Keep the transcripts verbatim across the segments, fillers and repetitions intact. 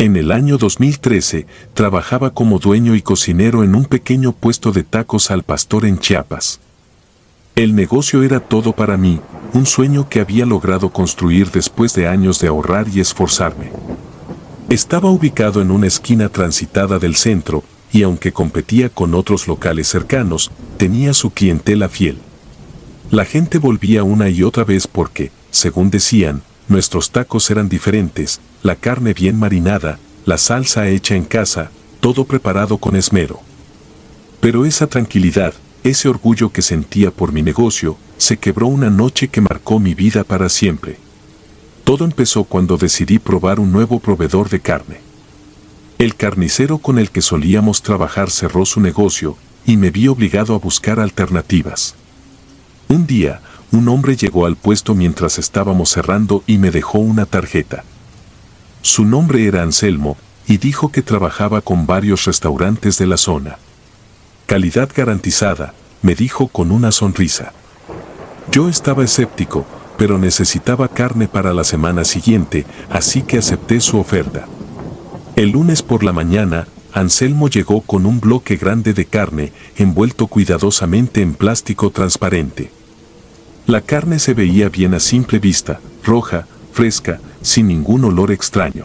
En el año dos mil trece, trabajaba como dueño y cocinero en un pequeño puesto de tacos al pastor en Chiapas. El negocio era todo para mí, un sueño que había logrado construir después de años de ahorrar y esforzarme. Estaba ubicado en una esquina transitada del centro, y aunque competía con otros locales cercanos, tenía su clientela fiel. La gente volvía una y otra vez porque, según decían, nuestros tacos eran diferentes, la carne bien marinada, la salsa hecha en casa, todo preparado con esmero. Pero esa tranquilidad, ese orgullo que sentía por mi negocio, se quebró una noche que marcó mi vida para siempre. Todo empezó cuando decidí probar un nuevo proveedor de carne. El carnicero con el que solíamos trabajar cerró su negocio, y me vi obligado a buscar alternativas. Un día, un hombre llegó al puesto mientras estábamos cerrando y me dejó una tarjeta. Su nombre era Anselmo, y dijo que trabajaba con varios restaurantes de la zona. Calidad garantizada, me dijo con una sonrisa. Yo estaba escéptico, pero necesitaba carne para la semana siguiente, así que acepté su oferta. El lunes por la mañana, Anselmo llegó con un bloque grande de carne, envuelto cuidadosamente en plástico transparente. La carne se veía bien a simple vista, roja, fresca, sin ningún olor extraño.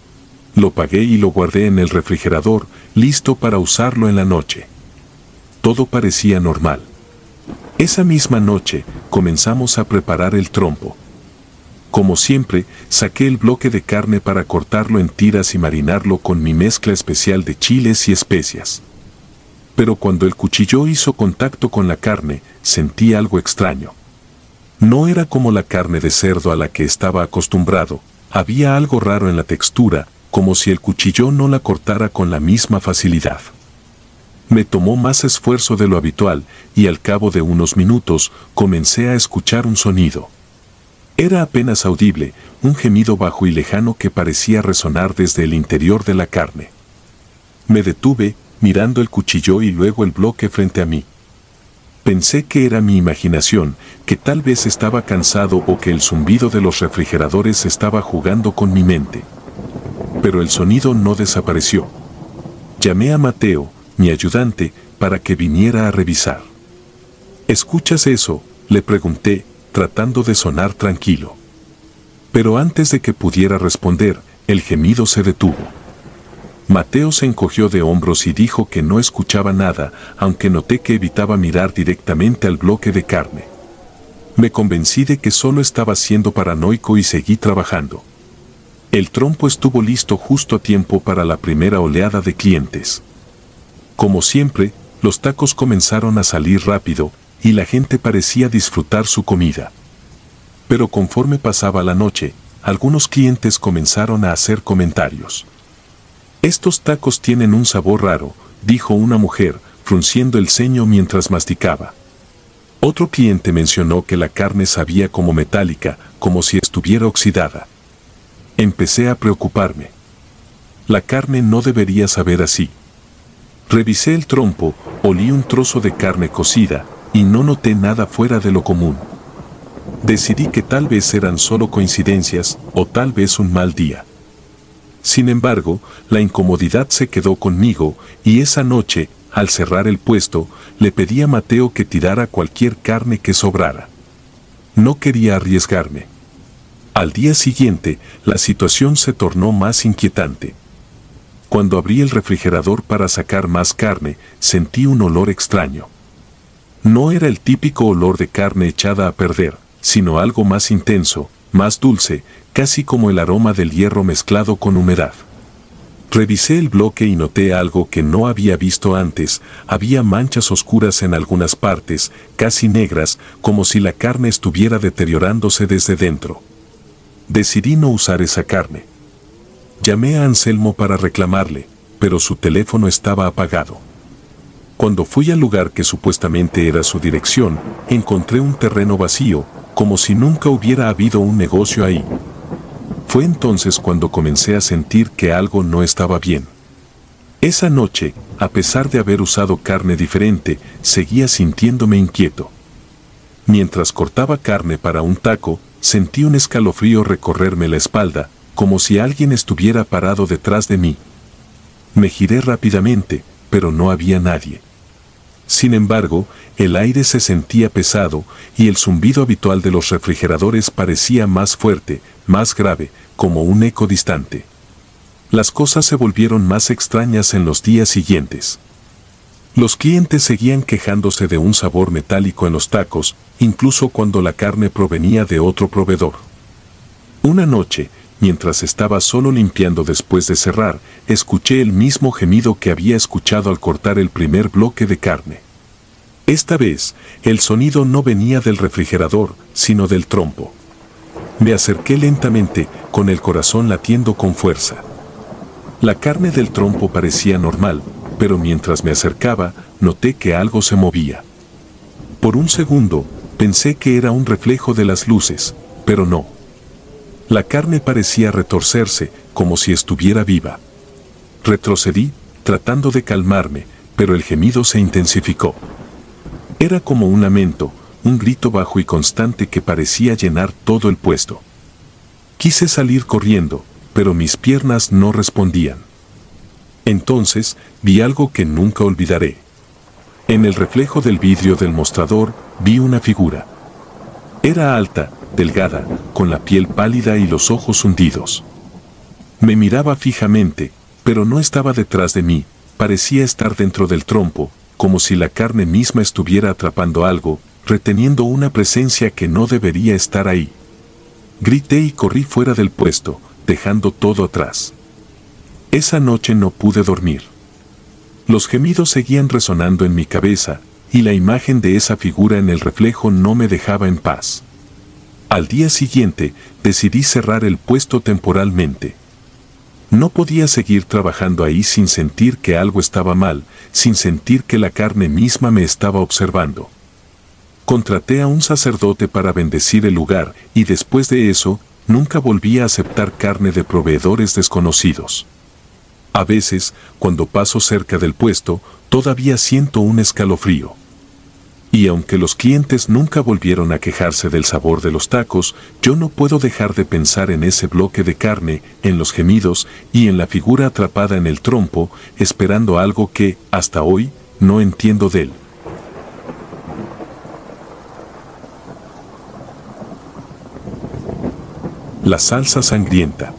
Lo pagué y lo guardé en el refrigerador, listo para usarlo en la noche. Todo parecía normal. Esa misma noche, comenzamos a preparar el trompo. Como siempre, saqué el bloque de carne para cortarlo en tiras y marinarlo con mi mezcla especial de chiles y especias. Pero cuando el cuchillo hizo contacto con la carne, sentí algo extraño. No era como la carne de cerdo a la que estaba acostumbrado, había algo raro en la textura, como si el cuchillo no la cortara con la misma facilidad. Me tomó más esfuerzo de lo habitual, y al cabo de unos minutos, comencé a escuchar un sonido. Era apenas audible, un gemido bajo y lejano que parecía resonar desde el interior de la carne. Me detuve, mirando el cuchillo y luego el bloque frente a mí. Pensé que era mi imaginación, que tal vez estaba cansado o que el zumbido de los refrigeradores estaba jugando con mi mente. Pero el sonido no desapareció. Llamé a Mateo, mi ayudante, para que viniera a revisar. ¿Escuchas eso?, le pregunté, tratando de sonar tranquilo. Pero antes de que pudiera responder, el gemido se detuvo. Mateo se encogió de hombros y dijo que no escuchaba nada, aunque noté que evitaba mirar directamente al bloque de carne. Me convencí de que solo estaba siendo paranoico y seguí trabajando. El trompo estuvo listo justo a tiempo para la primera oleada de clientes. Como siempre, los tacos comenzaron a salir rápido, y la gente parecía disfrutar su comida. Pero conforme pasaba la noche, algunos clientes comenzaron a hacer comentarios. «Estos tacos tienen un sabor raro», dijo una mujer, frunciendo el ceño mientras masticaba. Otro cliente mencionó que la carne sabía como metálica, como si estuviera oxidada. Empecé a preocuparme. La carne no debería saber así. Revisé el trompo, olí un trozo de carne cocida, y no noté nada fuera de lo común. Decidí que tal vez eran solo coincidencias, o tal vez un mal día. Sin embargo, la incomodidad se quedó conmigo, y esa noche, al cerrar el puesto, le pedí a Mateo que tirara cualquier carne que sobrara. No quería arriesgarme. Al día siguiente, la situación se tornó más inquietante. Cuando abrí el refrigerador para sacar más carne, sentí un olor extraño. No era el típico olor de carne echada a perder, sino algo más intenso, más dulce, casi como el aroma del hierro mezclado con humedad. Revisé el bloque y noté algo que no había visto antes, había manchas oscuras en algunas partes, casi negras, como si la carne estuviera deteriorándose desde dentro. Decidí no usar esa carne. Llamé a Anselmo para reclamarle, pero su teléfono estaba apagado. Cuando fui al lugar que supuestamente era su dirección, encontré un terreno vacío, como si nunca hubiera habido un negocio ahí. Fue entonces cuando comencé a sentir que algo no estaba bien. Esa noche, a pesar de haber usado carne diferente, seguía sintiéndome inquieto. Mientras cortaba carne para un taco, sentí un escalofrío recorrerme la espalda, como si alguien estuviera parado detrás de mí. Me giré rápidamente, pero no había nadie. Sin embargo, el aire se sentía pesado y el zumbido habitual de los refrigeradores parecía más fuerte, más grave, como un eco distante. Las cosas se volvieron más extrañas en los días siguientes. Los clientes seguían quejándose de un sabor metálico en los tacos, incluso cuando la carne provenía de otro proveedor. Una noche, mientras estaba solo limpiando después de cerrar, escuché el mismo gemido que había escuchado al cortar el primer bloque de carne. Esta vez, el sonido no venía del refrigerador, sino del trompo. Me acerqué lentamente, con el corazón latiendo con fuerza. La carne del trompo parecía normal, pero mientras me acercaba, noté que algo se movía. Por un segundo, pensé que era un reflejo de las luces, pero no. La carne parecía retorcerse, como si estuviera viva. Retrocedí, tratando de calmarme, pero el gemido se intensificó. Era como un lamento, un grito bajo y constante que parecía llenar todo el puesto. Quise salir corriendo, pero mis piernas no respondían. Entonces, vi algo que nunca olvidaré. En el reflejo del vidrio del mostrador, vi una figura. Era alta, delgada, con la piel pálida y los ojos hundidos. Me miraba fijamente, pero no estaba detrás de mí, parecía estar dentro del trompo, como si la carne misma estuviera atrapando algo, reteniendo una presencia que no debería estar ahí. Grité y corrí fuera del puesto, dejando todo atrás. Esa noche no pude dormir. Los gemidos seguían resonando en mi cabeza, y la imagen de esa figura en el reflejo no me dejaba en paz. Al día siguiente, decidí cerrar el puesto temporalmente. No podía seguir trabajando ahí sin sentir que algo estaba mal, sin sentir que la carne misma me estaba observando. Contraté a un sacerdote para bendecir el lugar, y después de eso, nunca volví a aceptar carne de proveedores desconocidos. A veces, cuando paso cerca del puesto, todavía siento un escalofrío. Y aunque los clientes nunca volvieron a quejarse del sabor de los tacos, yo no puedo dejar de pensar en ese bloque de carne, en los gemidos y en la figura atrapada en el trompo, esperando algo que, hasta hoy, no entiendo de él. La salsa sangrienta.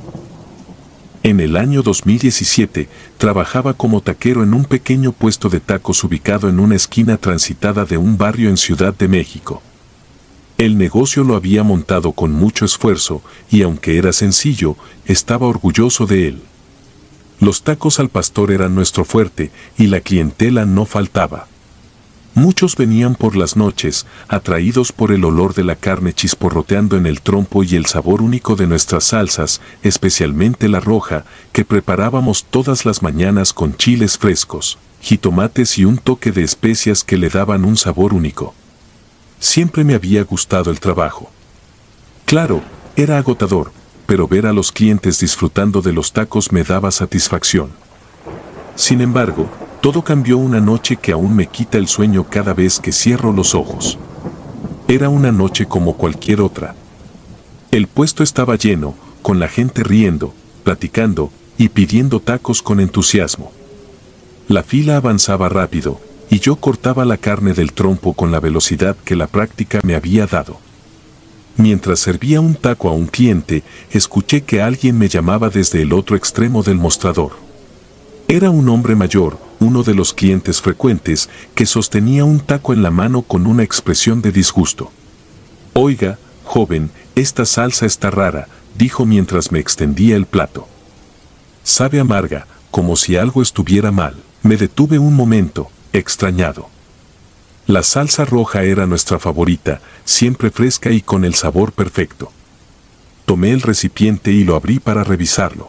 En el año dos mil diecisiete, trabajaba como taquero en un pequeño puesto de tacos ubicado en una esquina transitada de un barrio en Ciudad de México. El negocio lo había montado con mucho esfuerzo, y aunque era sencillo, estaba orgulloso de él. Los tacos al pastor eran nuestro fuerte, y la clientela no faltaba. Muchos venían por las noches, atraídos por el olor de la carne chisporroteando en el trompo y el sabor único de nuestras salsas, especialmente la roja, que preparábamos todas las mañanas con chiles frescos, jitomates y un toque de especias que le daban un sabor único. Siempre me había gustado el trabajo. Claro, era agotador, pero ver a los clientes disfrutando de los tacos me daba satisfacción. Sin embargo, todo cambió una noche que aún me quita el sueño cada vez que cierro los ojos. Era una noche como cualquier otra. El puesto estaba lleno, con la gente riendo, platicando y pidiendo tacos con entusiasmo. La fila avanzaba rápido, y yo cortaba la carne del trompo con la velocidad que la práctica me había dado. Mientras servía un taco a un cliente, escuché que alguien me llamaba desde el otro extremo del mostrador. Era un hombre mayor, uno de los clientes frecuentes, que sostenía un taco en la mano con una expresión de disgusto. «Oiga, joven, esta salsa está rara», dijo mientras me extendía el plato. «Sabe amarga, como si algo estuviera mal». Me detuve un momento, extrañado. La salsa roja era nuestra favorita, siempre fresca y con el sabor perfecto. Tomé el recipiente y lo abrí para revisarlo.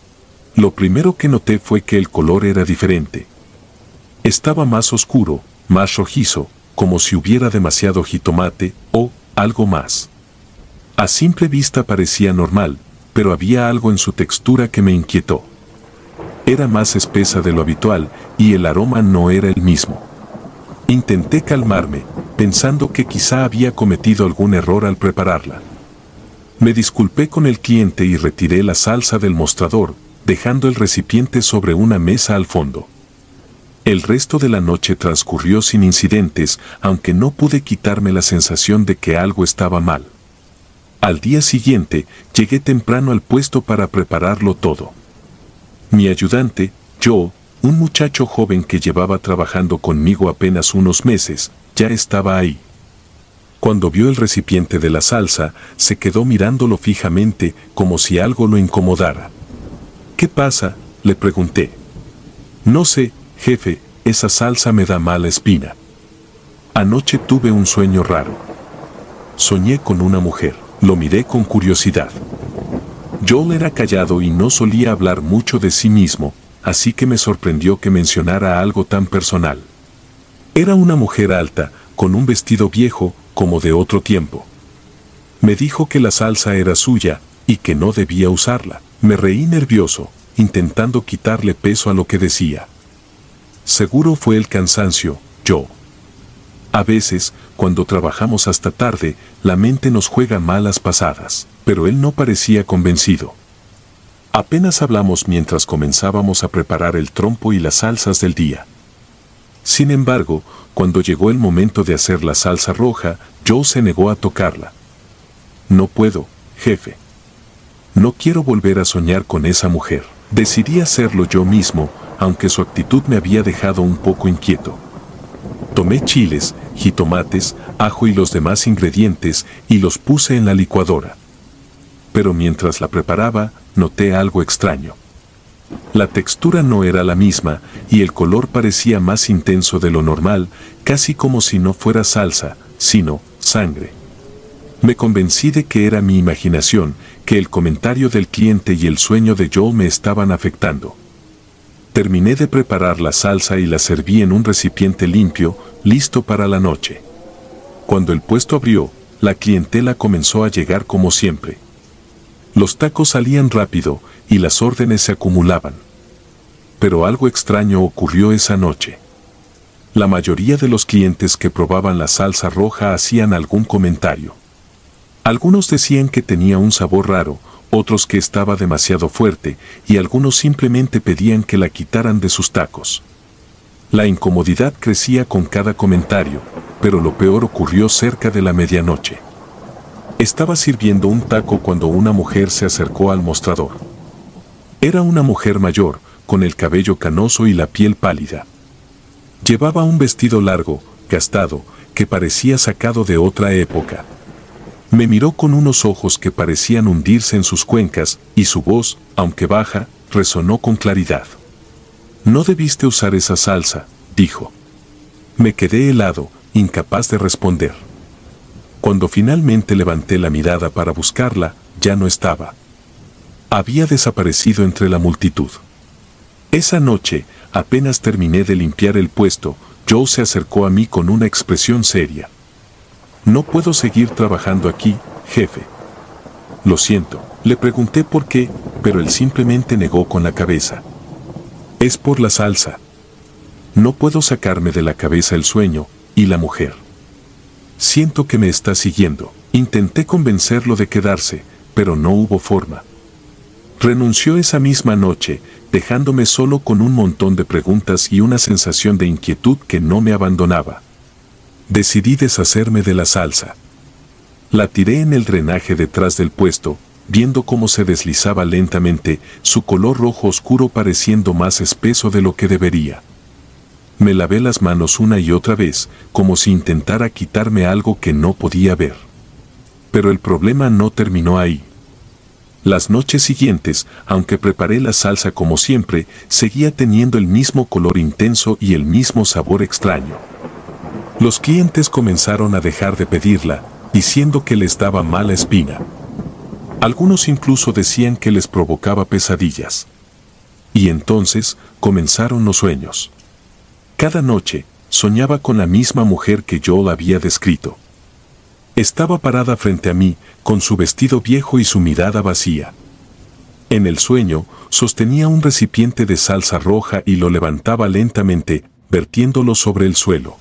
Lo primero que noté fue que el color era diferente. Estaba más oscuro, más rojizo, como si hubiera demasiado jitomate o algo más. A simple vista parecía normal, pero había algo en su textura que me inquietó. Era más espesa de lo habitual y el aroma no era el mismo. Intenté calmarme, pensando que quizá había cometido algún error al prepararla. Me disculpé con el cliente y retiré la salsa del mostrador, dejando el recipiente sobre una mesa al fondo. El resto de la noche transcurrió sin incidentes, aunque no pude quitarme la sensación de que algo estaba mal. Al día siguiente, llegué temprano al puesto para prepararlo todo. Mi ayudante, Joe, un muchacho joven que llevaba trabajando conmigo apenas unos meses, ya estaba ahí. Cuando vio el recipiente de la salsa, se quedó mirándolo fijamente, como si algo lo incomodara. ¿Qué pasa?, le pregunté. No sé, jefe, esa salsa me da mala espina. Anoche tuve un sueño raro. Soñé con una mujer. Lo miré con curiosidad. Joel era callado y no solía hablar mucho de sí mismo, así que me sorprendió que mencionara algo tan personal. Era una mujer alta, con un vestido viejo, como de otro tiempo. Me dijo que la salsa era suya y que no debía usarla. Me reí nervioso, intentando quitarle peso a lo que decía. Seguro fue el cansancio, Joe. A veces, cuando trabajamos hasta tarde, la mente nos juega malas pasadas, pero él no parecía convencido. Apenas hablamos mientras comenzábamos a preparar el trompo y las salsas del día. Sin embargo, cuando llegó el momento de hacer la salsa roja, Joe se negó a tocarla. No puedo, jefe. No quiero volver a soñar con esa mujer. Decidí hacerlo yo mismo, aunque su actitud me había dejado un poco inquieto. Tomé chiles, jitomates, ajo y los demás ingredientes y los puse en la licuadora. Pero mientras la preparaba, noté algo extraño. La textura no era la misma y el color parecía más intenso de lo normal, casi como si no fuera salsa, sino sangre. Me convencí de que era mi imaginación, que el comentario del cliente y el sueño de Joel me estaban afectando. Terminé de preparar la salsa y la serví en un recipiente limpio, listo para la noche. Cuando el puesto abrió, la clientela comenzó a llegar como siempre. Los tacos salían rápido y las órdenes se acumulaban. Pero algo extraño ocurrió esa noche. La mayoría de los clientes que probaban la salsa roja hacían algún comentario. Algunos decían que tenía un sabor raro, otros que estaba demasiado fuerte, y algunos simplemente pedían que la quitaran de sus tacos. La incomodidad crecía con cada comentario, pero lo peor ocurrió cerca de la medianoche. Estaba sirviendo un taco cuando una mujer se acercó al mostrador. Era una mujer mayor, con el cabello canoso y la piel pálida. Llevaba un vestido largo, gastado, que parecía sacado de otra época. Me miró con unos ojos que parecían hundirse en sus cuencas, y su voz, aunque baja, resonó con claridad. «No debiste usar esa salsa», dijo. Me quedé helado, incapaz de responder. Cuando finalmente levanté la mirada para buscarla, ya no estaba. Había desaparecido entre la multitud. Esa noche, apenas terminé de limpiar el puesto, Joe se acercó a mí con una expresión seria. «No puedo seguir trabajando aquí, jefe». «Lo siento», le pregunté por qué, pero él simplemente negó con la cabeza. «Es por la salsa. No puedo sacarme de la cabeza el sueño y la mujer. Siento que me está siguiendo». Intenté convencerlo de quedarse, pero no hubo forma. Renunció esa misma noche, dejándome solo con un montón de preguntas y una sensación de inquietud que no me abandonaba. Decidí deshacerme de la salsa. La tiré en el drenaje detrás del puesto, viendo cómo se deslizaba lentamente, su color rojo oscuro pareciendo más espeso de lo que debería. Me lavé las manos una y otra vez, como si intentara quitarme algo que no podía ver. Pero el problema no terminó ahí. Las noches siguientes, aunque preparé la salsa como siempre, seguía teniendo el mismo color intenso y el mismo sabor extraño. Los clientes comenzaron a dejar de pedirla, diciendo que les daba mala espina. Algunos incluso decían que les provocaba pesadillas. Y entonces comenzaron los sueños. Cada noche, soñaba con la misma mujer que yo la había descrito. Estaba parada frente a mí, con su vestido viejo y su mirada vacía. En el sueño, sostenía un recipiente de salsa roja y lo levantaba lentamente, vertiéndolo sobre el suelo.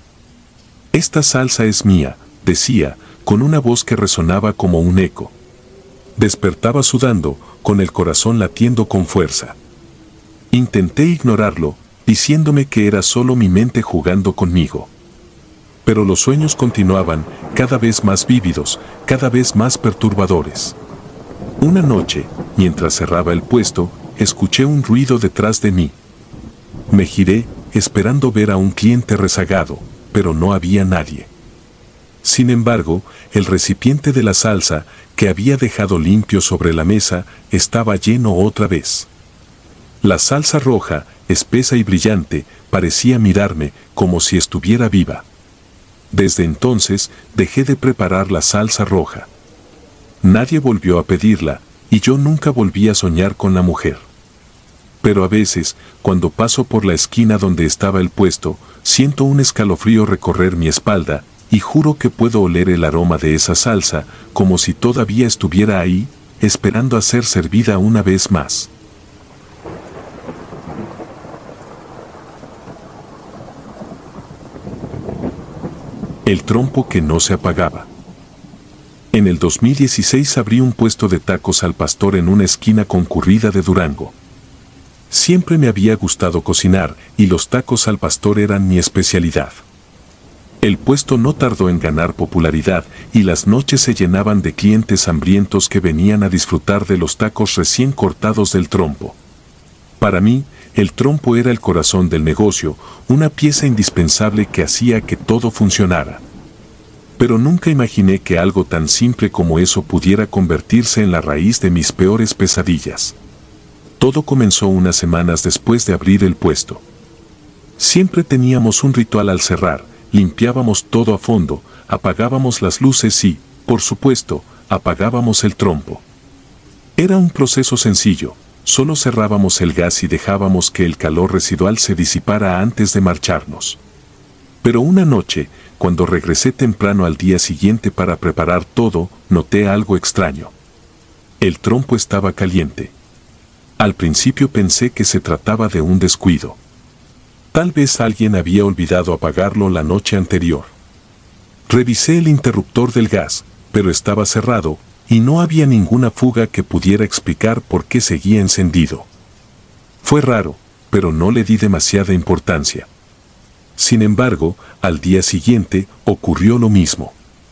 «Esta salsa es mía», decía, con una voz que resonaba como un eco. Despertaba sudando, con el corazón latiendo con fuerza. Intenté ignorarlo, diciéndome que era solo mi mente jugando conmigo. Pero los sueños continuaban, cada vez más vívidos, cada vez más perturbadores. Una noche, mientras cerraba el puesto, escuché un ruido detrás de mí. Me giré, esperando ver a un cliente rezagado, pero no había nadie. Sin embargo, el recipiente de la salsa, que había dejado limpio sobre la mesa, estaba lleno otra vez. La salsa roja, espesa y brillante, parecía mirarme como si estuviera viva. Desde entonces, dejé de preparar la salsa roja. Nadie volvió a pedirla, y yo nunca volví a soñar con la mujer. Pero a veces, cuando paso por la esquina donde estaba el puesto, siento un escalofrío recorrer mi espalda, y juro que puedo oler el aroma de esa salsa, como si todavía estuviera ahí, esperando a ser servida una vez más. El trompo que no se apagaba. En el dos mil dieciséis abrí un puesto de tacos al pastor en una esquina concurrida de Durango. Siempre me había gustado cocinar, y los tacos al pastor eran mi especialidad. El puesto no tardó en ganar popularidad, y las noches se llenaban de clientes hambrientos que venían a disfrutar de los tacos recién cortados del trompo. Para mí, el trompo era el corazón del negocio, una pieza indispensable que hacía que todo funcionara. Pero nunca imaginé que algo tan simple como eso pudiera convertirse en la raíz de mis peores pesadillas. Todo comenzó unas semanas después de abrir el puesto. Siempre teníamos un ritual al cerrar, limpiábamos todo a fondo, apagábamos las luces y, por supuesto, apagábamos el trompo. Era un proceso sencillo, solo cerrábamos el gas y dejábamos que el calor residual se disipara antes de marcharnos. Pero una noche, cuando regresé temprano al día siguiente para preparar todo, noté algo extraño. El trompo estaba caliente. Al principio pensé que se trataba de un descuido. Tal vez alguien había olvidado apagarlo la noche anterior. Revisé el interruptor del gas, pero estaba cerrado, y no había ninguna fuga que pudiera explicar por qué seguía encendido. Fue raro, pero no le di demasiada importancia. Sin embargo, al día siguiente ocurrió lo mismo.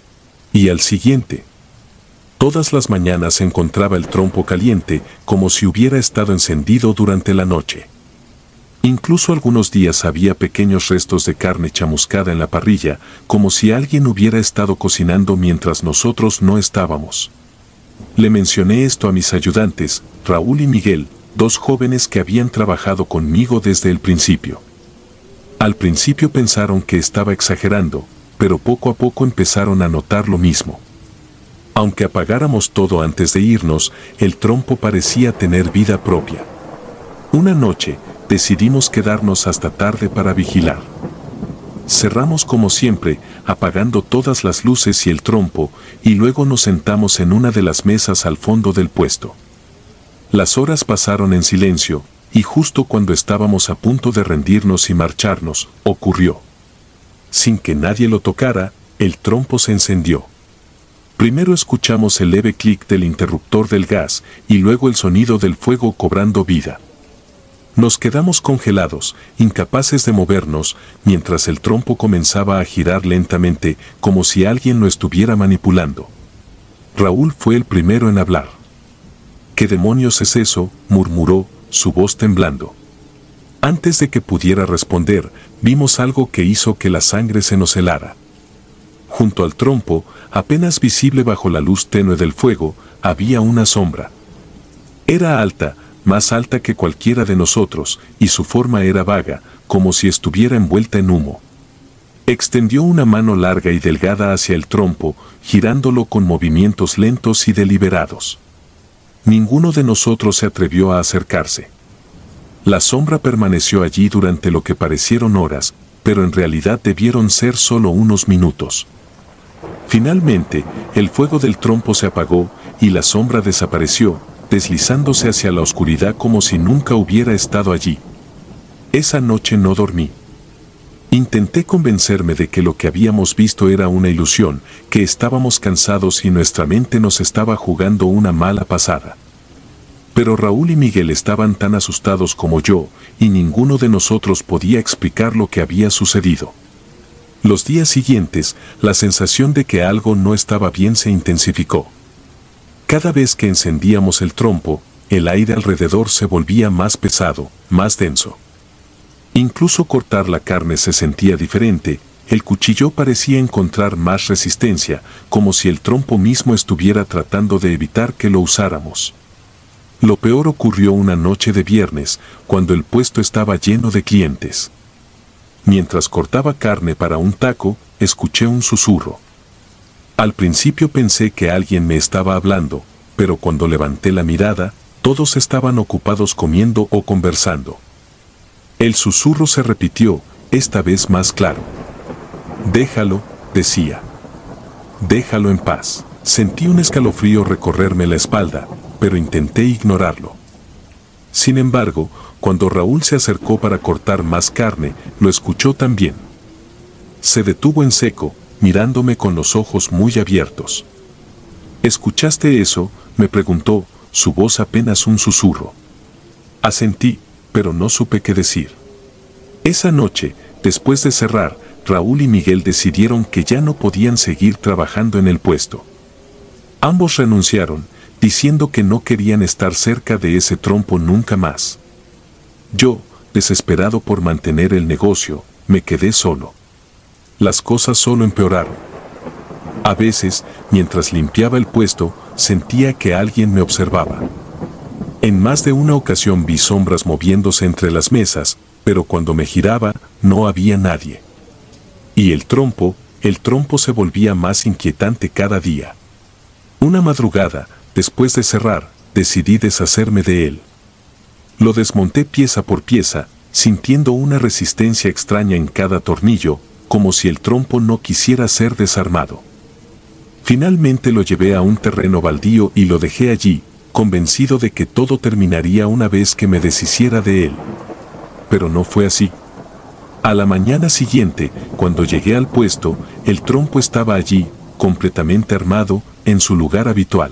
Y al siguiente. Todas las mañanas encontraba el trompo caliente, como si hubiera estado encendido durante la noche. Incluso algunos días había pequeños restos de carne chamuscada en la parrilla, como si alguien hubiera estado cocinando mientras nosotros no estábamos. Le mencioné esto a mis ayudantes, Raúl y Miguel, dos jóvenes que habían trabajado conmigo desde el principio. Al principio pensaron que estaba exagerando, pero poco a poco empezaron a notar lo mismo. Aunque apagáramos todo antes de irnos, el trompo parecía tener vida propia. Una noche, decidimos quedarnos hasta tarde para vigilar. Cerramos como siempre, apagando todas las luces y el trompo, y luego nos sentamos en una de las mesas al fondo del puesto. Las horas pasaron en silencio, y justo cuando estábamos a punto de rendirnos y marcharnos, ocurrió. Sin que nadie lo tocara, el trompo se encendió. Primero escuchamos el leve clic del interruptor del gas, y luego el sonido del fuego cobrando vida. Nos quedamos congelados, incapaces de movernos, mientras el trompo comenzaba a girar lentamente, como si alguien lo estuviera manipulando. Raúl fue el primero en hablar. ¿Qué demonios es eso?, murmuró, su voz temblando. Antes de que pudiera responder, vimos algo que hizo que la sangre se nos helara. Junto al trompo, apenas visible bajo la luz tenue del fuego, había una sombra. Era alta, más alta que cualquiera de nosotros, y su forma era vaga, como si estuviera envuelta en humo. Extendió una mano larga y delgada hacia el trompo, girándolo con movimientos lentos y deliberados. Ninguno de nosotros se atrevió a acercarse. La sombra permaneció allí durante lo que parecieron horas, pero en realidad debieron ser solo unos minutos. Finalmente, el fuego del trompo se apagó, y la sombra desapareció, deslizándose hacia la oscuridad como si nunca hubiera estado allí. Esa noche no dormí. Intenté convencerme de que lo que habíamos visto era una ilusión, que estábamos cansados y nuestra mente nos estaba jugando una mala pasada. Pero Raúl y Miguel estaban tan asustados como yo, y ninguno de nosotros podía explicar lo que había sucedido. Los días siguientes, la sensación de que algo no estaba bien se intensificó. Cada vez que encendíamos el trompo, el aire alrededor se volvía más pesado, más denso. Incluso cortar la carne se sentía diferente, el cuchillo parecía encontrar más resistencia, como si el trompo mismo estuviera tratando de evitar que lo usáramos. Lo peor ocurrió una noche de viernes, cuando el puesto estaba lleno de clientes. Mientras cortaba carne para un taco, escuché un susurro. Al principio pensé que alguien me estaba hablando, pero cuando levanté la mirada, todos estaban ocupados comiendo o conversando. El susurro se repitió, esta vez más claro. Déjalo, decía. Déjalo en paz. Sentí un escalofrío recorrerme la espalda, pero intenté ignorarlo. Sin embargo, cuando Raúl se acercó para cortar más carne, lo escuchó también. Se detuvo en seco, mirándome con los ojos muy abiertos. ¿Escuchaste eso?, me preguntó, su voz apenas un susurro. Asentí, pero no supe qué decir. Esa noche, después de cerrar, Raúl y Miguel decidieron que ya no podían seguir trabajando en el puesto. Ambos renunciaron, diciendo que no querían estar cerca de ese trompo nunca más. Yo, desesperado por mantener el negocio, me quedé solo. Las cosas solo empeoraron. A veces, mientras limpiaba el puesto, sentía que alguien me observaba. En más de una ocasión vi sombras moviéndose entre las mesas, pero cuando me giraba, no había nadie. Y el trompo, el trompo se volvía más inquietante cada día. Una madrugada, después de cerrar, decidí deshacerme de él. Lo desmonté pieza por pieza, sintiendo una resistencia extraña en cada tornillo, como si el trompo no quisiera ser desarmado. Finalmente lo llevé a un terreno baldío y lo dejé allí, convencido de que todo terminaría una vez que me deshiciera de él. Pero no fue así. A la mañana siguiente, cuando llegué al puesto, el trompo estaba allí, completamente armado, en su lugar habitual.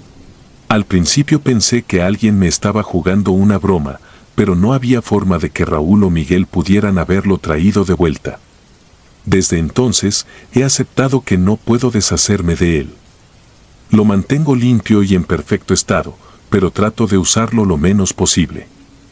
Al principio pensé que alguien me estaba jugando una broma, pero no había forma de que Raúl o Miguel pudieran haberlo traído de vuelta. Desde entonces, he aceptado que no puedo deshacerme de él. Lo mantengo limpio y en perfecto estado, pero trato de usarlo lo menos posible.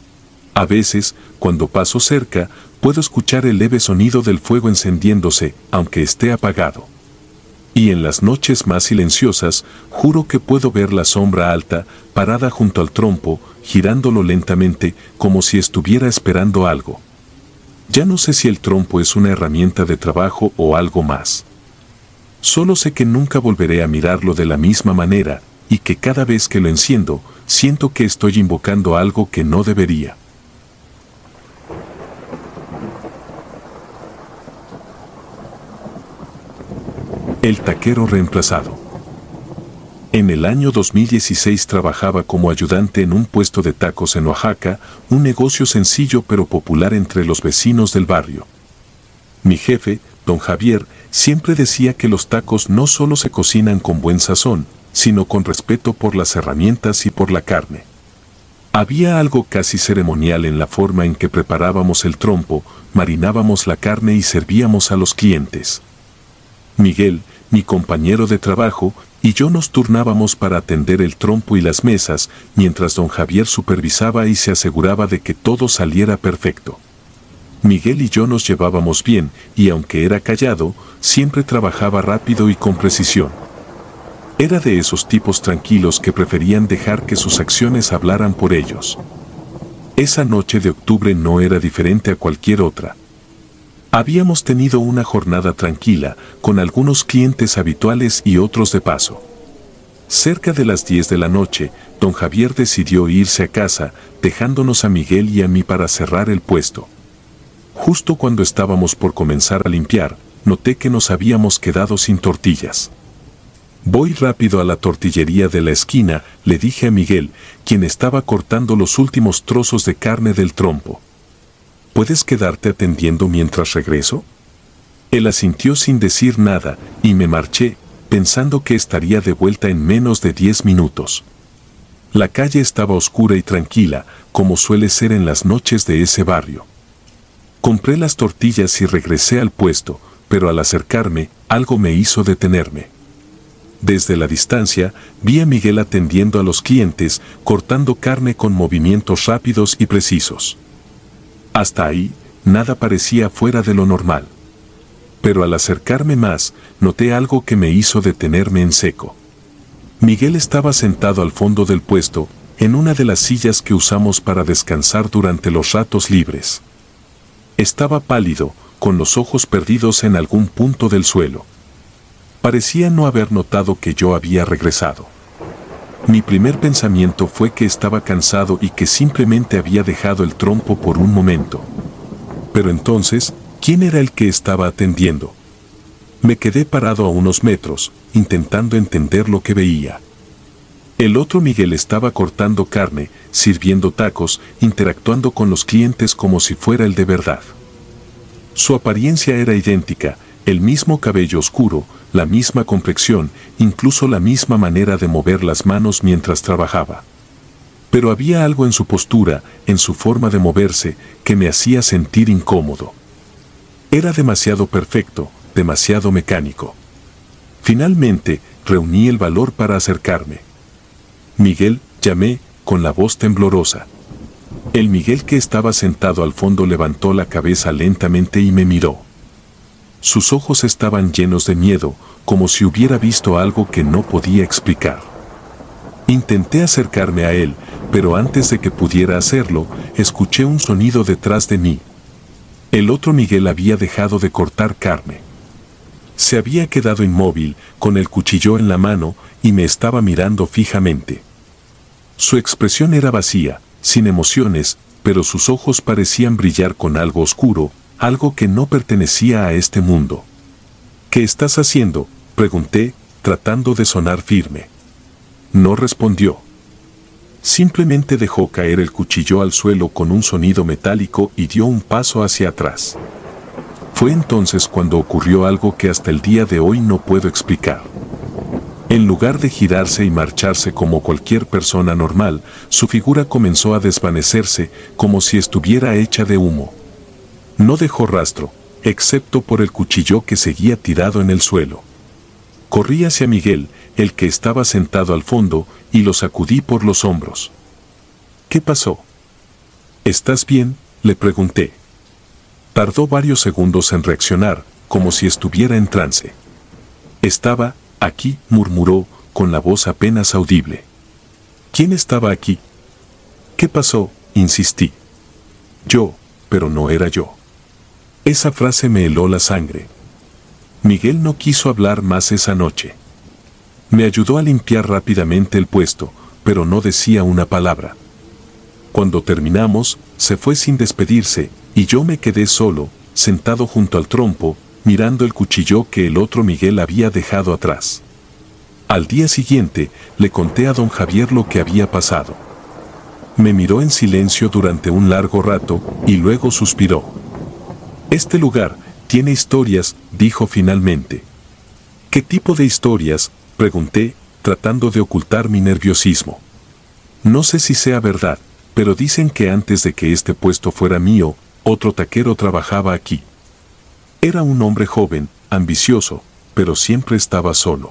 A veces, cuando paso cerca, puedo escuchar el leve sonido del fuego encendiéndose, aunque esté apagado. Y en las noches más silenciosas, juro que puedo ver la sombra alta, parada junto al trompo, girándolo lentamente, como si estuviera esperando algo. Ya no sé si el trompo es una herramienta de trabajo o algo más. Solo sé que nunca volveré a mirarlo de la misma manera, y que cada vez que lo enciendo, siento que estoy invocando algo que no debería. El taquero reemplazado. En el año dos mil dieciséis trabajaba como ayudante en un puesto de tacos en Oaxaca, un negocio sencillo pero popular entre los vecinos del barrio. Mi jefe, don Javier, siempre decía que los tacos no solo se cocinan con buen sazón, sino con respeto por las herramientas y por la carne. Había algo casi ceremonial en la forma en que preparábamos el trompo, marinábamos la carne y servíamos a los clientes. Miguel, mi compañero de trabajo, y yo nos turnábamos para atender el trompo y las mesas, mientras don Javier supervisaba y se aseguraba de que todo saliera perfecto. Miguel y yo nos llevábamos bien, y aunque era callado, siempre trabajaba rápido y con precisión. Era de esos tipos tranquilos que preferían dejar que sus acciones hablaran por ellos. Esa noche de octubre no era diferente a cualquier otra. Habíamos tenido una jornada tranquila, con algunos clientes habituales y otros de paso. Cerca de las diez de la noche, don Javier decidió irse a casa, dejándonos a Miguel y a mí para cerrar el puesto. Justo cuando estábamos por comenzar a limpiar, noté que nos habíamos quedado sin tortillas. Voy rápido a la tortillería de la esquina, le dije a Miguel, quien estaba cortando los últimos trozos de carne del trompo. ¿puedes quedarte atendiendo mientras regreso? Él asintió sin decir nada, y me marché, pensando que estaría de vuelta en menos de diez minutos. La calle estaba oscura y tranquila, como suele ser en las noches de ese barrio. Compré las tortillas y regresé al puesto, pero al acercarme, algo me hizo detenerme. Desde la distancia, vi a Miguel atendiendo a los clientes, cortando carne con movimientos rápidos y precisos. Hasta ahí, nada parecía fuera de lo normal. Pero al acercarme más, noté algo que me hizo detenerme en seco. Miguel estaba sentado al fondo del puesto, en una de las sillas que usamos para descansar durante los ratos libres. Estaba pálido, con los ojos perdidos en algún punto del suelo. Parecía no haber notado que yo había regresado. Mi primer pensamiento fue que estaba cansado y que simplemente había dejado el trompo por un momento. Pero entonces, ¿quién era el que estaba atendiendo? Me quedé parado a unos metros, intentando entender lo que veía. El otro Miguel estaba cortando carne, sirviendo tacos, interactuando con los clientes como si fuera el de verdad. Su apariencia era idéntica, el mismo cabello oscuro, la misma complexión, incluso la misma manera de mover las manos mientras trabajaba. Pero había algo en su postura, en su forma de moverse, que me hacía sentir incómodo. Era demasiado perfecto, demasiado mecánico. Finalmente, reuní el valor para acercarme. Miguel, llamé, con la voz temblorosa. El Miguel que estaba sentado al fondo levantó la cabeza lentamente y me miró. Sus ojos estaban llenos de miedo, como si hubiera visto algo que no podía explicar. Intenté acercarme a él, pero antes de que pudiera hacerlo, escuché un sonido detrás de mí. El otro Miguel había dejado de cortar carne. Se había quedado inmóvil, con el cuchillo en la mano, y me estaba mirando fijamente. Su expresión era vacía, sin emociones, pero sus ojos parecían brillar con algo oscuro, algo que no pertenecía a este mundo. ¿Qué estás haciendo?, pregunté, tratando de sonar firme. No respondió. Simplemente dejó caer el cuchillo al suelo con un sonido metálico y dio un paso hacia atrás. Fue entonces cuando ocurrió algo que hasta el día de hoy no puedo explicar. En lugar de girarse y marcharse como cualquier persona normal, su figura comenzó a desvanecerse como si estuviera hecha de humo. No dejó rastro, excepto por el cuchillo que seguía tirado en el suelo. Corrí hacia Miguel, el que estaba sentado al fondo, y lo sacudí por los hombros. ¿Qué pasó? ¿Estás bien?, le pregunté. Tardó varios segundos en reaccionar, como si estuviera en trance. Estaba aquí, murmuró, con la voz apenas audible. ¿Quién estaba aquí? ¿Qué pasó?, insistí. Yo, pero no era yo. Esa frase me heló la sangre. Miguel no quiso hablar más esa noche. Me ayudó a limpiar rápidamente el puesto, pero no decía una palabra. Cuando terminamos, se fue sin despedirse, y yo me quedé solo, sentado junto al trompo, mirando el cuchillo que el otro Miguel había dejado atrás. Al día siguiente, le conté a don Javier lo que había pasado. Me miró en silencio durante un largo rato, y luego suspiró. Este lugar tiene historias, dijo finalmente. ¿Qué tipo de historias?, pregunté, tratando de ocultar mi nerviosismo. No sé si sea verdad, pero dicen que antes de que este puesto fuera mío, otro taquero trabajaba aquí. Era un hombre joven, ambicioso, pero siempre estaba solo.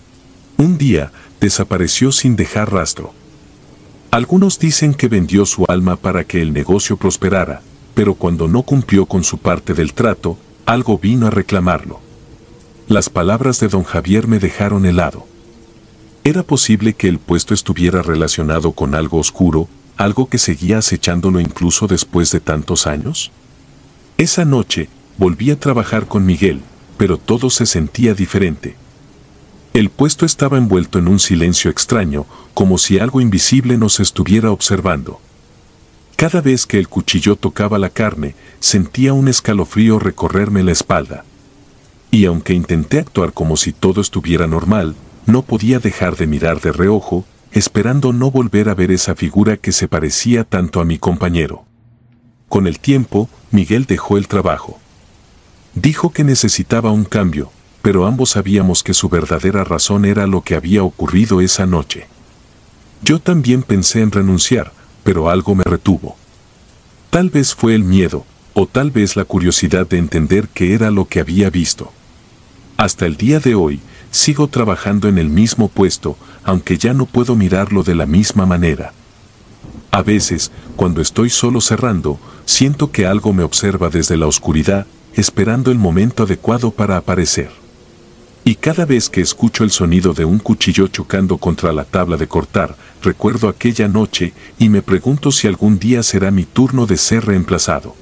Un día, desapareció sin dejar rastro. Algunos dicen que vendió su alma para que el negocio prosperara, pero cuando no cumplió con su parte del trato, algo vino a reclamarlo. Las palabras de don Javier me dejaron helado. ¿Era posible que el puesto estuviera relacionado con algo oscuro, algo que seguía acechándolo incluso después de tantos años? Esa noche, volví a trabajar con Miguel, pero todo se sentía diferente. El puesto estaba envuelto en un silencio extraño, como si algo invisible nos estuviera observando. Cada vez que el cuchillo tocaba la carne, sentía un escalofrío recorrerme la espalda. Y aunque intenté actuar como si todo estuviera normal, no podía dejar de mirar de reojo, esperando no volver a ver esa figura que se parecía tanto a mi compañero. Con el tiempo, Miguel dejó el trabajo. Dijo que necesitaba un cambio, pero ambos sabíamos que su verdadera razón era lo que había ocurrido esa noche. Yo también pensé en renunciar, pero algo me retuvo. Tal vez fue el miedo, o tal vez la curiosidad de entender qué era lo que había visto. Hasta el día de hoy, sigo trabajando en el mismo puesto, aunque ya no puedo mirarlo de la misma manera. A veces, cuando estoy solo cerrando, siento que algo me observa desde la oscuridad, esperando el momento adecuado para aparecer. Y cada vez que escucho el sonido de un cuchillo chocando contra la tabla de cortar, recuerdo aquella noche y me pregunto si algún día será mi turno de ser reemplazado.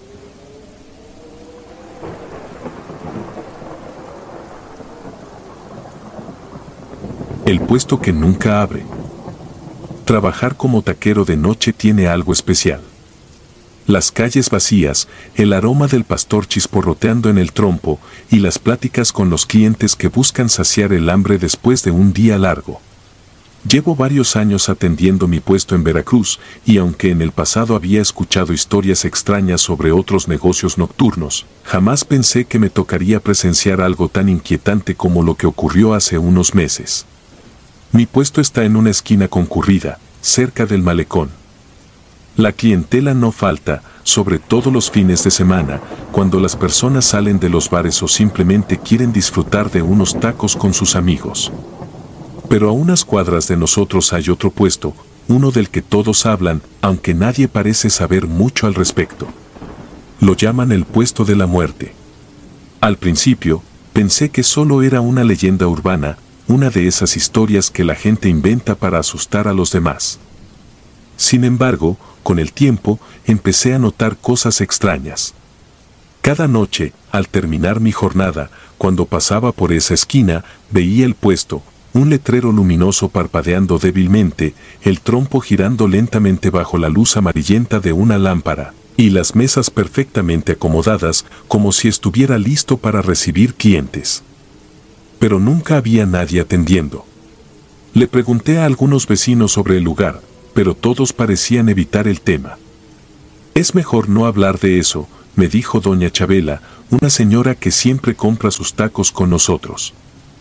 El puesto que nunca abre. Trabajar como taquero de noche tiene algo especial. Las calles vacías, el aroma del pastor chisporroteando en el trompo y las pláticas con los clientes que buscan saciar el hambre después de un día largo. Llevo varios años atendiendo mi puesto en Veracruz y aunque en el pasado había escuchado historias extrañas sobre otros negocios nocturnos, jamás pensé que me tocaría presenciar algo tan inquietante como lo que ocurrió hace unos meses. Mi puesto está en una esquina concurrida, cerca del malecón. La clientela no falta, sobre todo los fines de semana, cuando las personas salen de los bares o simplemente quieren disfrutar de unos tacos con sus amigos. Pero a unas cuadras de nosotros hay otro puesto, uno del que todos hablan, aunque nadie parece saber mucho al respecto. Lo llaman el puesto de la muerte. Al principio, pensé que solo era una leyenda urbana, una de esas historias que la gente inventa para asustar a los demás. Sin embargo, con el tiempo, empecé a notar cosas extrañas. Cada noche, al terminar mi jornada, cuando pasaba por esa esquina, veía el puesto, un letrero luminoso parpadeando débilmente, el trompo girando lentamente bajo la luz amarillenta de una lámpara, y las mesas perfectamente acomodadas, como si estuviera listo para recibir clientes. Pero nunca había nadie atendiendo. Le pregunté a algunos vecinos sobre el lugar, pero todos parecían evitar el tema. Es mejor no hablar de eso, me dijo doña Chabela, una señora que siempre compra sus tacos con nosotros.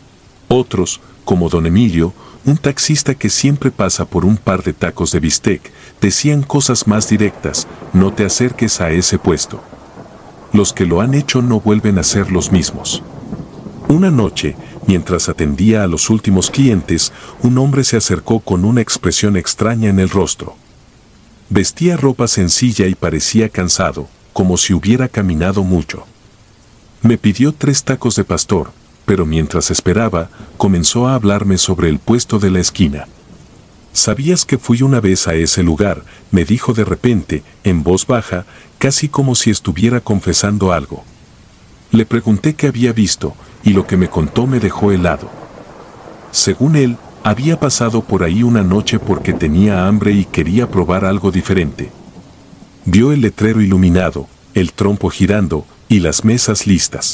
Otros, como don Emilio, un taxista que siempre pasa por un par de tacos de bistec, decían cosas más directas, no te acerques a ese puesto. Los que lo han hecho no vuelven a ser los mismos. Una noche, mientras atendía a los últimos clientes, un hombre se acercó con una expresión extraña en el rostro. Vestía ropa sencilla y parecía cansado, como si hubiera caminado mucho. Me pidió tres tacos de pastor, pero mientras esperaba, comenzó a hablarme sobre el puesto de la esquina. ¿Sabías que fui una vez a ese lugar?, me dijo de repente, en voz baja, casi como si estuviera confesando algo. Le pregunté qué había visto, y lo que me contó me dejó helado. Según él, había pasado por ahí una noche porque tenía hambre y quería probar algo diferente. Vio el letrero iluminado, el trompo girando, y las mesas listas.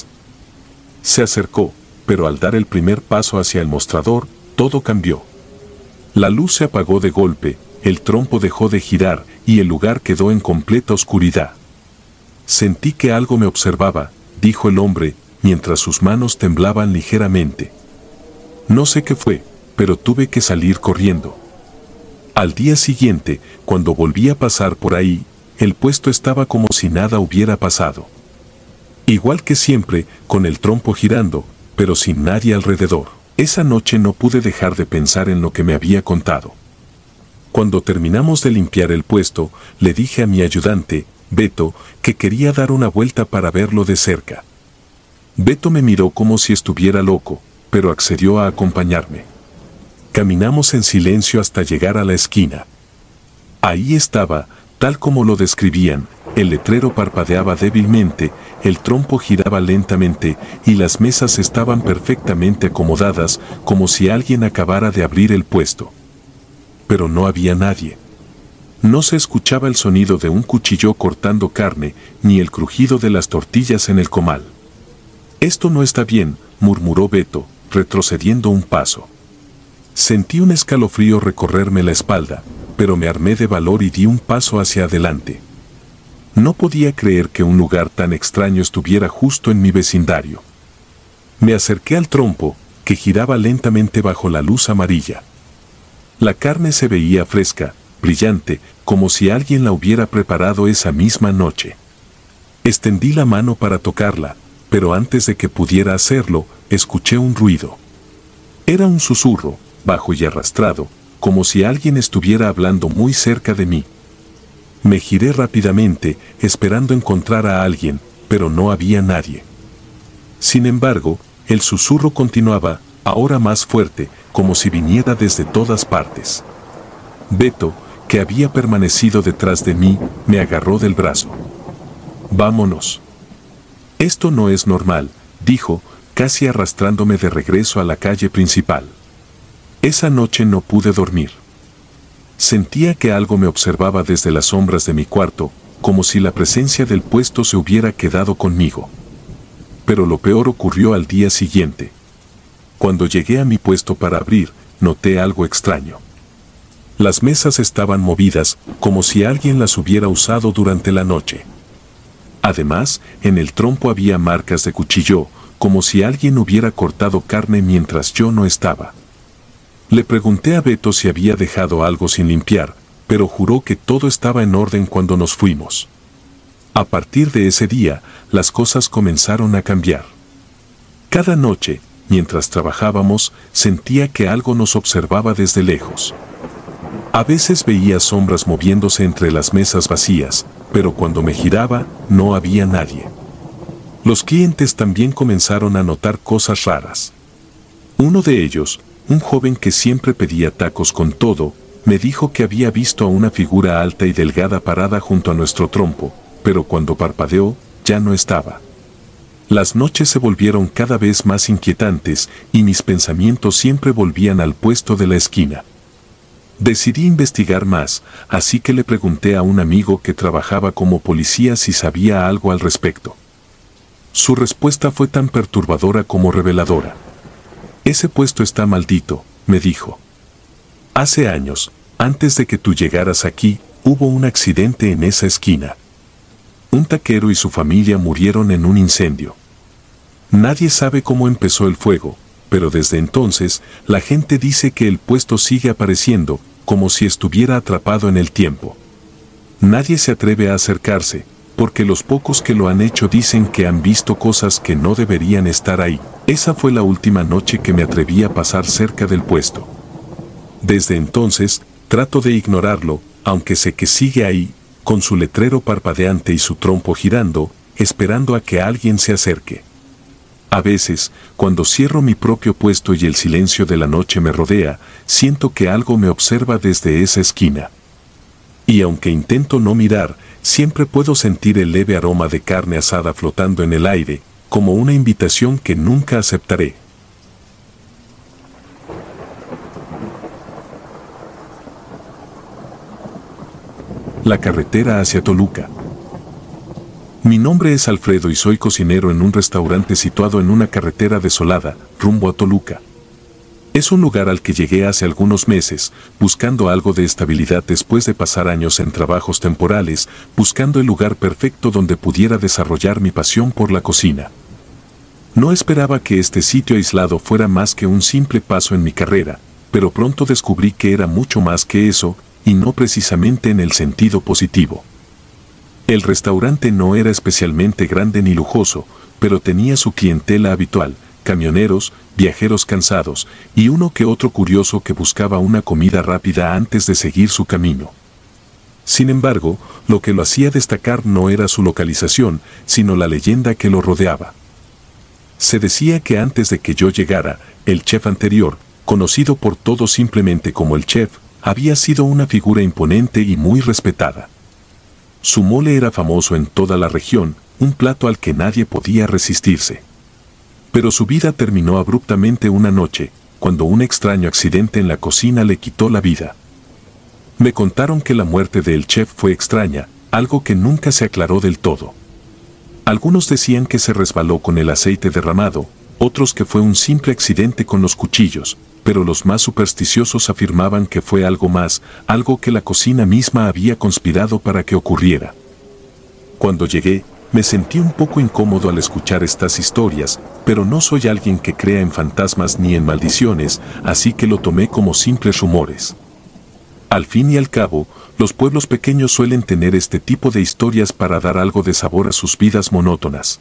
Se acercó, pero al dar el primer paso hacia el mostrador, todo cambió. La luz se apagó de golpe, el trompo dejó de girar, y el lugar quedó en completa oscuridad. Sentí que algo me observaba, dijo el hombre, mientras sus manos temblaban ligeramente. No sé qué fue, pero tuve que salir corriendo. Al día siguiente, cuando volví a pasar por ahí, el puesto estaba como si nada hubiera pasado. Igual que siempre, con el trompo girando, pero sin nadie alrededor. Esa noche no pude dejar de pensar en lo que me había contado. Cuando terminamos de limpiar el puesto, le dije a mi ayudante, Beto, que quería dar una vuelta para verlo de cerca. Beto me miró como si estuviera loco, pero accedió a acompañarme. Caminamos en silencio hasta llegar a la esquina. Ahí estaba, tal como lo describían, el letrero parpadeaba débilmente, el trompo giraba lentamente y las mesas estaban perfectamente acomodadas, como si alguien acabara de abrir el puesto. Pero no había nadie. No se escuchaba el sonido de un cuchillo cortando carne, ni el crujido de las tortillas en el comal. «Esto no está bien», murmuró Beto, retrocediendo un paso. Sentí un escalofrío recorrerme la espalda, pero me armé de valor y di un paso hacia adelante. No podía creer que un lugar tan extraño estuviera justo en mi vecindario. Me acerqué al trompo, que giraba lentamente bajo la luz amarilla. La carne se veía fresca, brillante, como si alguien la hubiera preparado esa misma noche. Extendí la mano para tocarla, pero antes de que pudiera hacerlo, escuché un ruido. Era un susurro, bajo y arrastrado, como si alguien estuviera hablando muy cerca de mí. Me giré rápidamente, esperando encontrar a alguien, pero no había nadie. Sin embargo, el susurro continuaba, ahora más fuerte, como si viniera desde todas partes. Beto, que había permanecido detrás de mí, me agarró del brazo. «Vámonos». «Esto no es normal», dijo, casi arrastrándome de regreso a la calle principal. Esa noche no pude dormir. Sentía que algo me observaba desde las sombras de mi cuarto, como si la presencia del puesto se hubiera quedado conmigo. Pero lo peor ocurrió al día siguiente. Cuando llegué a mi puesto para abrir, noté algo extraño. Las mesas estaban movidas, como si alguien las hubiera usado durante la noche. Además, en el trompo había marcas de cuchillo, como si alguien hubiera cortado carne mientras yo no estaba. Le pregunté a Beto si había dejado algo sin limpiar, pero juró que todo estaba en orden cuando nos fuimos. A partir de ese día, las cosas comenzaron a cambiar. Cada noche, mientras trabajábamos, sentía que algo nos observaba desde lejos. A veces veía sombras moviéndose entre las mesas vacías, pero cuando me giraba, no había nadie. Los clientes también comenzaron a notar cosas raras. Uno de ellos, un joven que siempre pedía tacos con todo, me dijo que había visto a una figura alta y delgada parada junto a nuestro trompo, pero cuando parpadeó, ya no estaba. Las noches se volvieron cada vez más inquietantes y mis pensamientos siempre volvían al puesto de la esquina. Decidí investigar más, así que le pregunté a un amigo que trabajaba como policía si sabía algo al respecto. Su respuesta fue tan perturbadora como reveladora. «Ese puesto está maldito», me dijo. «Hace años, antes de que tú llegaras aquí, hubo un accidente en esa esquina. Un taquero y su familia murieron en un incendio. Nadie sabe cómo empezó el fuego, pero desde entonces, la gente dice que el puesto sigue apareciendo, como si estuviera atrapado en el tiempo. Nadie se atreve a acercarse, porque los pocos que lo han hecho dicen que han visto cosas que no deberían estar ahí. Esa fue la última noche que me atreví a pasar cerca del puesto. Desde entonces, trato de ignorarlo, aunque sé que sigue ahí, con su letrero parpadeante y su trompo girando, esperando a que alguien se acerque. A veces, cuando cierro mi propio puesto y el silencio de la noche me rodea, siento que algo me observa desde esa esquina. Y aunque intento no mirar, siempre puedo sentir el leve aroma de carne asada flotando en el aire, como una invitación que nunca aceptaré. La carretera hacia Toluca. Mi nombre es Alfredo y soy cocinero en un restaurante situado en una carretera desolada, rumbo a Toluca. Es un lugar al que llegué hace algunos meses, buscando algo de estabilidad después de pasar años en trabajos temporales, buscando el lugar perfecto donde pudiera desarrollar mi pasión por la cocina. No esperaba que este sitio aislado fuera más que un simple paso en mi carrera, pero pronto descubrí que era mucho más que eso, y no precisamente en el sentido positivo. El restaurante no era especialmente grande ni lujoso, pero tenía su clientela habitual, camioneros, viajeros cansados, y uno que otro curioso que buscaba una comida rápida antes de seguir su camino. Sin embargo, lo que lo hacía destacar no era su localización, sino la leyenda que lo rodeaba. Se decía que antes de que yo llegara, el chef anterior, conocido por todos simplemente como el chef, había sido una figura imponente y muy respetada. Su mole era famoso en toda la región, un plato al que nadie podía resistirse. Pero su vida terminó abruptamente una noche, cuando un extraño accidente en la cocina le quitó la vida. Me contaron que la muerte del chef fue extraña, algo que nunca se aclaró del todo. Algunos decían que se resbaló con el aceite derramado, otros que fue un simple accidente con los cuchillos, pero los más supersticiosos afirmaban que fue algo más, algo que la cocina misma había conspirado para que ocurriera. Cuando llegué, me sentí un poco incómodo al escuchar estas historias, pero no soy alguien que crea en fantasmas ni en maldiciones, así que lo tomé como simples rumores. Al fin y al cabo, los pueblos pequeños suelen tener este tipo de historias para dar algo de sabor a sus vidas monótonas.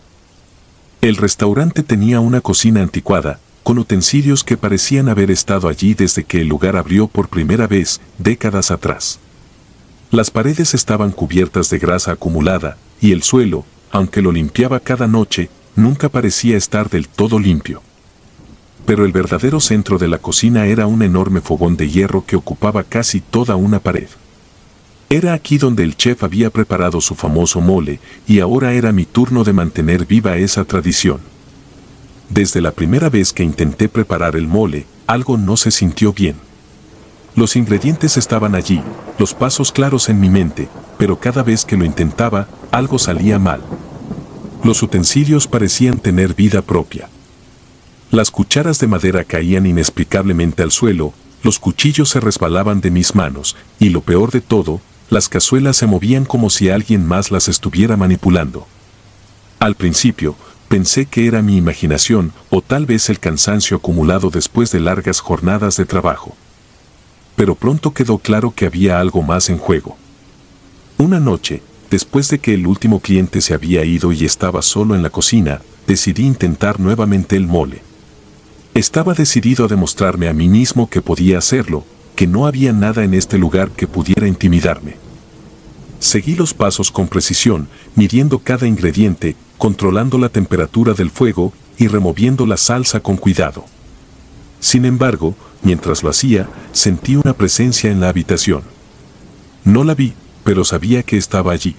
El restaurante tenía una cocina anticuada, con utensilios que parecían haber estado allí desde que el lugar abrió por primera vez, décadas atrás. Las paredes estaban cubiertas de grasa acumulada, y el suelo, aunque lo limpiaba cada noche, nunca parecía estar del todo limpio. Pero el verdadero centro de la cocina era un enorme fogón de hierro que ocupaba casi toda una pared. Era aquí donde el chef había preparado su famoso mole, y ahora era mi turno de mantener viva esa tradición. Desde la primera vez que intenté preparar el mole, algo no se sintió bien. Los ingredientes estaban allí, los pasos claros en mi mente, pero cada vez que lo intentaba, algo salía mal. Los utensilios parecían tener vida propia. Las cucharas de madera caían inexplicablemente al suelo, los cuchillos se resbalaban de mis manos, y lo peor de todo, las cazuelas se movían como si alguien más las estuviera manipulando. Al principio, pensé que era mi imaginación, o tal vez el cansancio acumulado después de largas jornadas de trabajo. Pero pronto quedó claro que había algo más en juego. Una noche, después de que el último cliente se había ido y estaba solo en la cocina, decidí intentar nuevamente el mole. Estaba decidido a demostrarme a mí mismo que podía hacerlo, que no había nada en este lugar que pudiera intimidarme. Seguí los pasos con precisión, midiendo cada ingrediente, controlando la temperatura del fuego y removiendo la salsa con cuidado. Sin embargo, mientras lo hacía, sentí una presencia en la habitación. No la vi, pero sabía que estaba allí.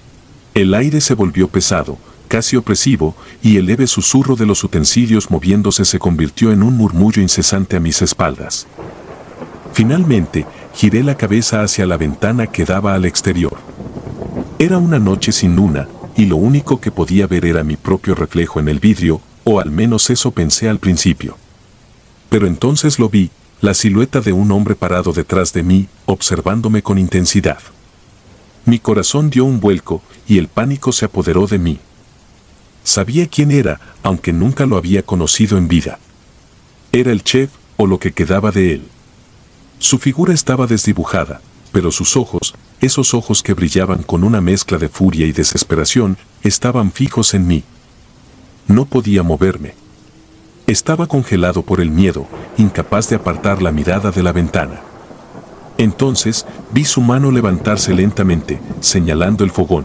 El aire se volvió pesado, casi opresivo, y el leve susurro de los utensilios moviéndose se convirtió en un murmullo incesante a mis espaldas. Finalmente, giré la cabeza hacia la ventana que daba al exterior. Era una noche sin luna, y lo único que podía ver era mi propio reflejo en el vidrio, o al menos eso pensé al principio. Pero entonces lo vi, la silueta de un hombre parado detrás de mí, observándome con intensidad. Mi corazón dio un vuelco, y el pánico se apoderó de mí. Sabía quién era, aunque nunca lo había conocido en vida. Era el chef, o lo que quedaba de él. Su figura estaba desdibujada, pero sus ojos, esos ojos que brillaban con una mezcla de furia y desesperación, estaban fijos en mí. No podía moverme. Estaba congelado por el miedo, incapaz de apartar la mirada de la ventana. Entonces, vi su mano levantarse lentamente, señalando el fogón.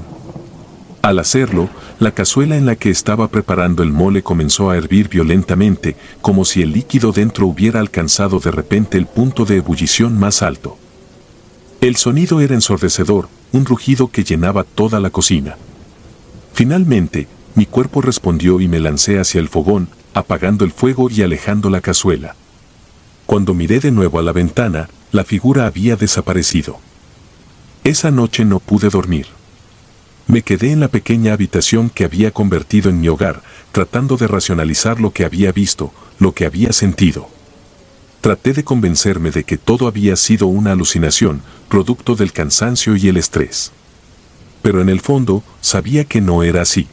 Al hacerlo, la cazuela en la que estaba preparando el mole comenzó a hervir violentamente, como si el líquido dentro hubiera alcanzado de repente el punto de ebullición más alto. El sonido era ensordecedor, un rugido que llenaba toda la cocina. Finalmente, mi cuerpo respondió y me lancé hacia el fogón, apagando el fuego y alejando la cazuela. Cuando miré de nuevo a la ventana, la figura había desaparecido. Esa noche no pude dormir. Me quedé en la pequeña habitación que había convertido en mi hogar, tratando de racionalizar lo que había visto, lo que había sentido. Traté de convencerme de que todo había sido una alucinación, producto del cansancio y el estrés. Pero en el fondo, sabía que no era así.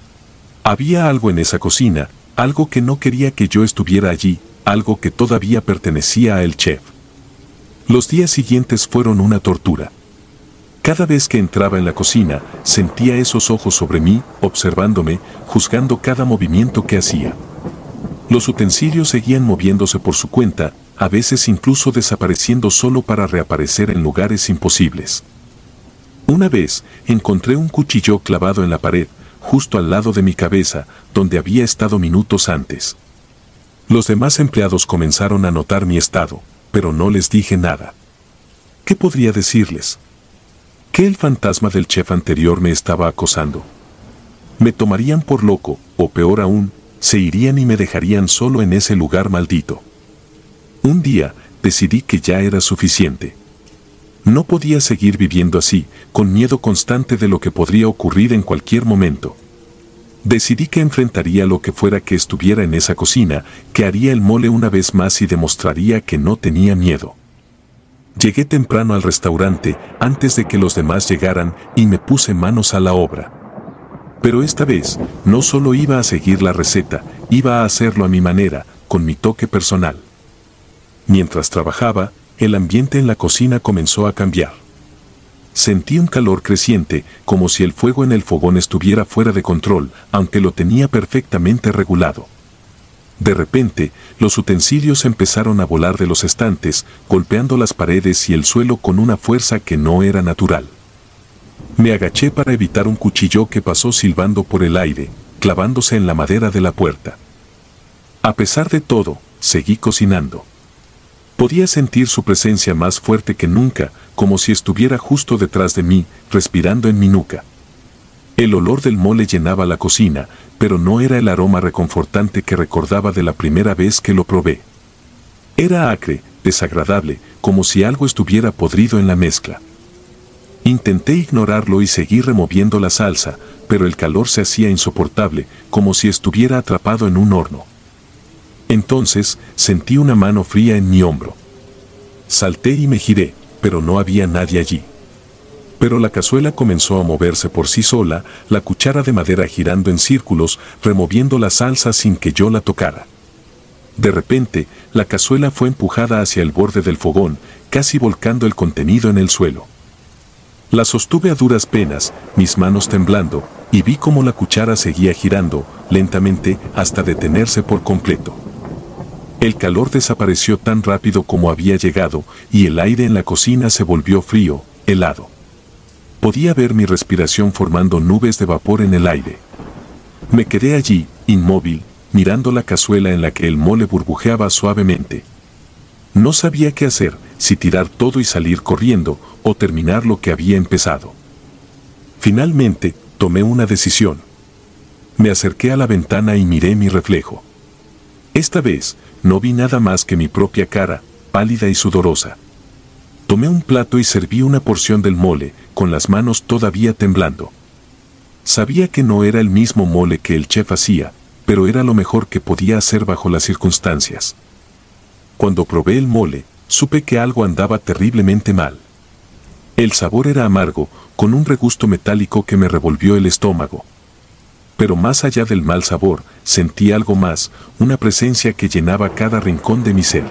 Había algo en esa cocina, algo que no quería que yo estuviera allí, algo que todavía pertenecía a el chef. Los días siguientes fueron una tortura. Cada vez que entraba en la cocina, sentía esos ojos sobre mí, observándome, juzgando cada movimiento que hacía. Los utensilios seguían moviéndose por su cuenta, a veces incluso desapareciendo solo para reaparecer en lugares imposibles. Una vez, encontré un cuchillo clavado en la pared, justo al lado de mi cabeza, donde había estado minutos antes. Los demás empleados comenzaron a notar mi estado, pero no les dije nada. ¿Qué podría decirles? ¿Que el fantasma del chef anterior me estaba acosando? Me tomarían por loco, o peor aún, se irían y me dejarían solo en ese lugar maldito. Un día, decidí que ya era suficiente. No podía seguir viviendo así, con miedo constante de lo que podría ocurrir en cualquier momento. Decidí que enfrentaría lo que fuera que estuviera en esa cocina, que haría el mole una vez más y demostraría que no tenía miedo. Llegué temprano al restaurante, antes de que los demás llegaran, y me puse manos a la obra. Pero esta vez, no solo iba a seguir la receta, iba a hacerlo a mi manera, con mi toque personal. Mientras trabajaba, el ambiente en la cocina comenzó a cambiar. Sentí un calor creciente, como si el fuego en el fogón estuviera fuera de control, aunque lo tenía perfectamente regulado. De repente, los utensilios empezaron a volar de los estantes, golpeando las paredes y el suelo con una fuerza que no era natural. Me agaché para evitar un cuchillo que pasó silbando por el aire, clavándose en la madera de la puerta. A pesar de todo, seguí cocinando. Podía sentir su presencia más fuerte que nunca, como si estuviera justo detrás de mí, respirando en mi nuca. El olor del mole llenaba la cocina, pero no era el aroma reconfortante que recordaba de la primera vez que lo probé. Era acre, desagradable, como si algo estuviera podrido en la mezcla. Intenté ignorarlo y seguí removiendo la salsa, pero el calor se hacía insoportable, como si estuviera atrapado en un horno. Entonces, sentí una mano fría en mi hombro. Salté y me giré, pero no había nadie allí. Pero la cazuela comenzó a moverse por sí sola, la cuchara de madera girando en círculos, removiendo la salsa sin que yo la tocara. De repente, la cazuela fue empujada hacia el borde del fogón, casi volcando el contenido en el suelo. La sostuve a duras penas, mis manos temblando, y vi cómo la cuchara seguía girando, lentamente, hasta detenerse por completo. El calor desapareció tan rápido como había llegado, y el aire en la cocina se volvió frío, helado. Podía ver mi respiración formando nubes de vapor en el aire. Me quedé allí, inmóvil, mirando la cazuela en la que el mole burbujeaba suavemente. No sabía qué hacer, si tirar todo y salir corriendo, o terminar lo que había empezado. Finalmente, tomé una decisión. Me acerqué a la ventana y miré mi reflejo. Esta vez, no vi nada más que mi propia cara, pálida y sudorosa. Tomé un plato y serví una porción del mole, con las manos todavía temblando. Sabía que no era el mismo mole que el chef hacía, pero era lo mejor que podía hacer bajo las circunstancias. Cuando probé el mole, supe que algo andaba terriblemente mal. El sabor era amargo, con un regusto metálico que me revolvió el estómago. Pero más allá del mal sabor, sentí algo más, una presencia que llenaba cada rincón de mi ser.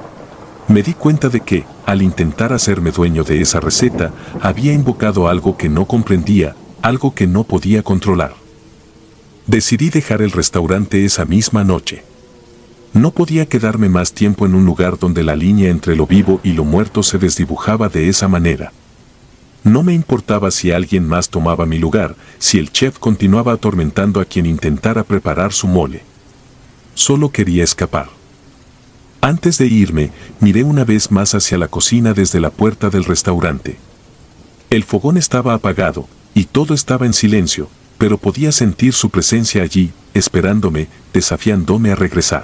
Me di cuenta de que, al intentar hacerme dueño de esa receta, había invocado algo que no comprendía, algo que no podía controlar. Decidí dejar el restaurante esa misma noche. No podía quedarme más tiempo en un lugar donde la línea entre lo vivo y lo muerto se desdibujaba de esa manera. No me importaba si alguien más tomaba mi lugar, si el chef continuaba atormentando a quien intentara preparar su mole. Solo quería escapar. Antes de irme, miré una vez más hacia la cocina desde la puerta del restaurante. El fogón estaba apagado, y todo estaba en silencio, pero podía sentir su presencia allí, esperándome, desafiándome a regresar.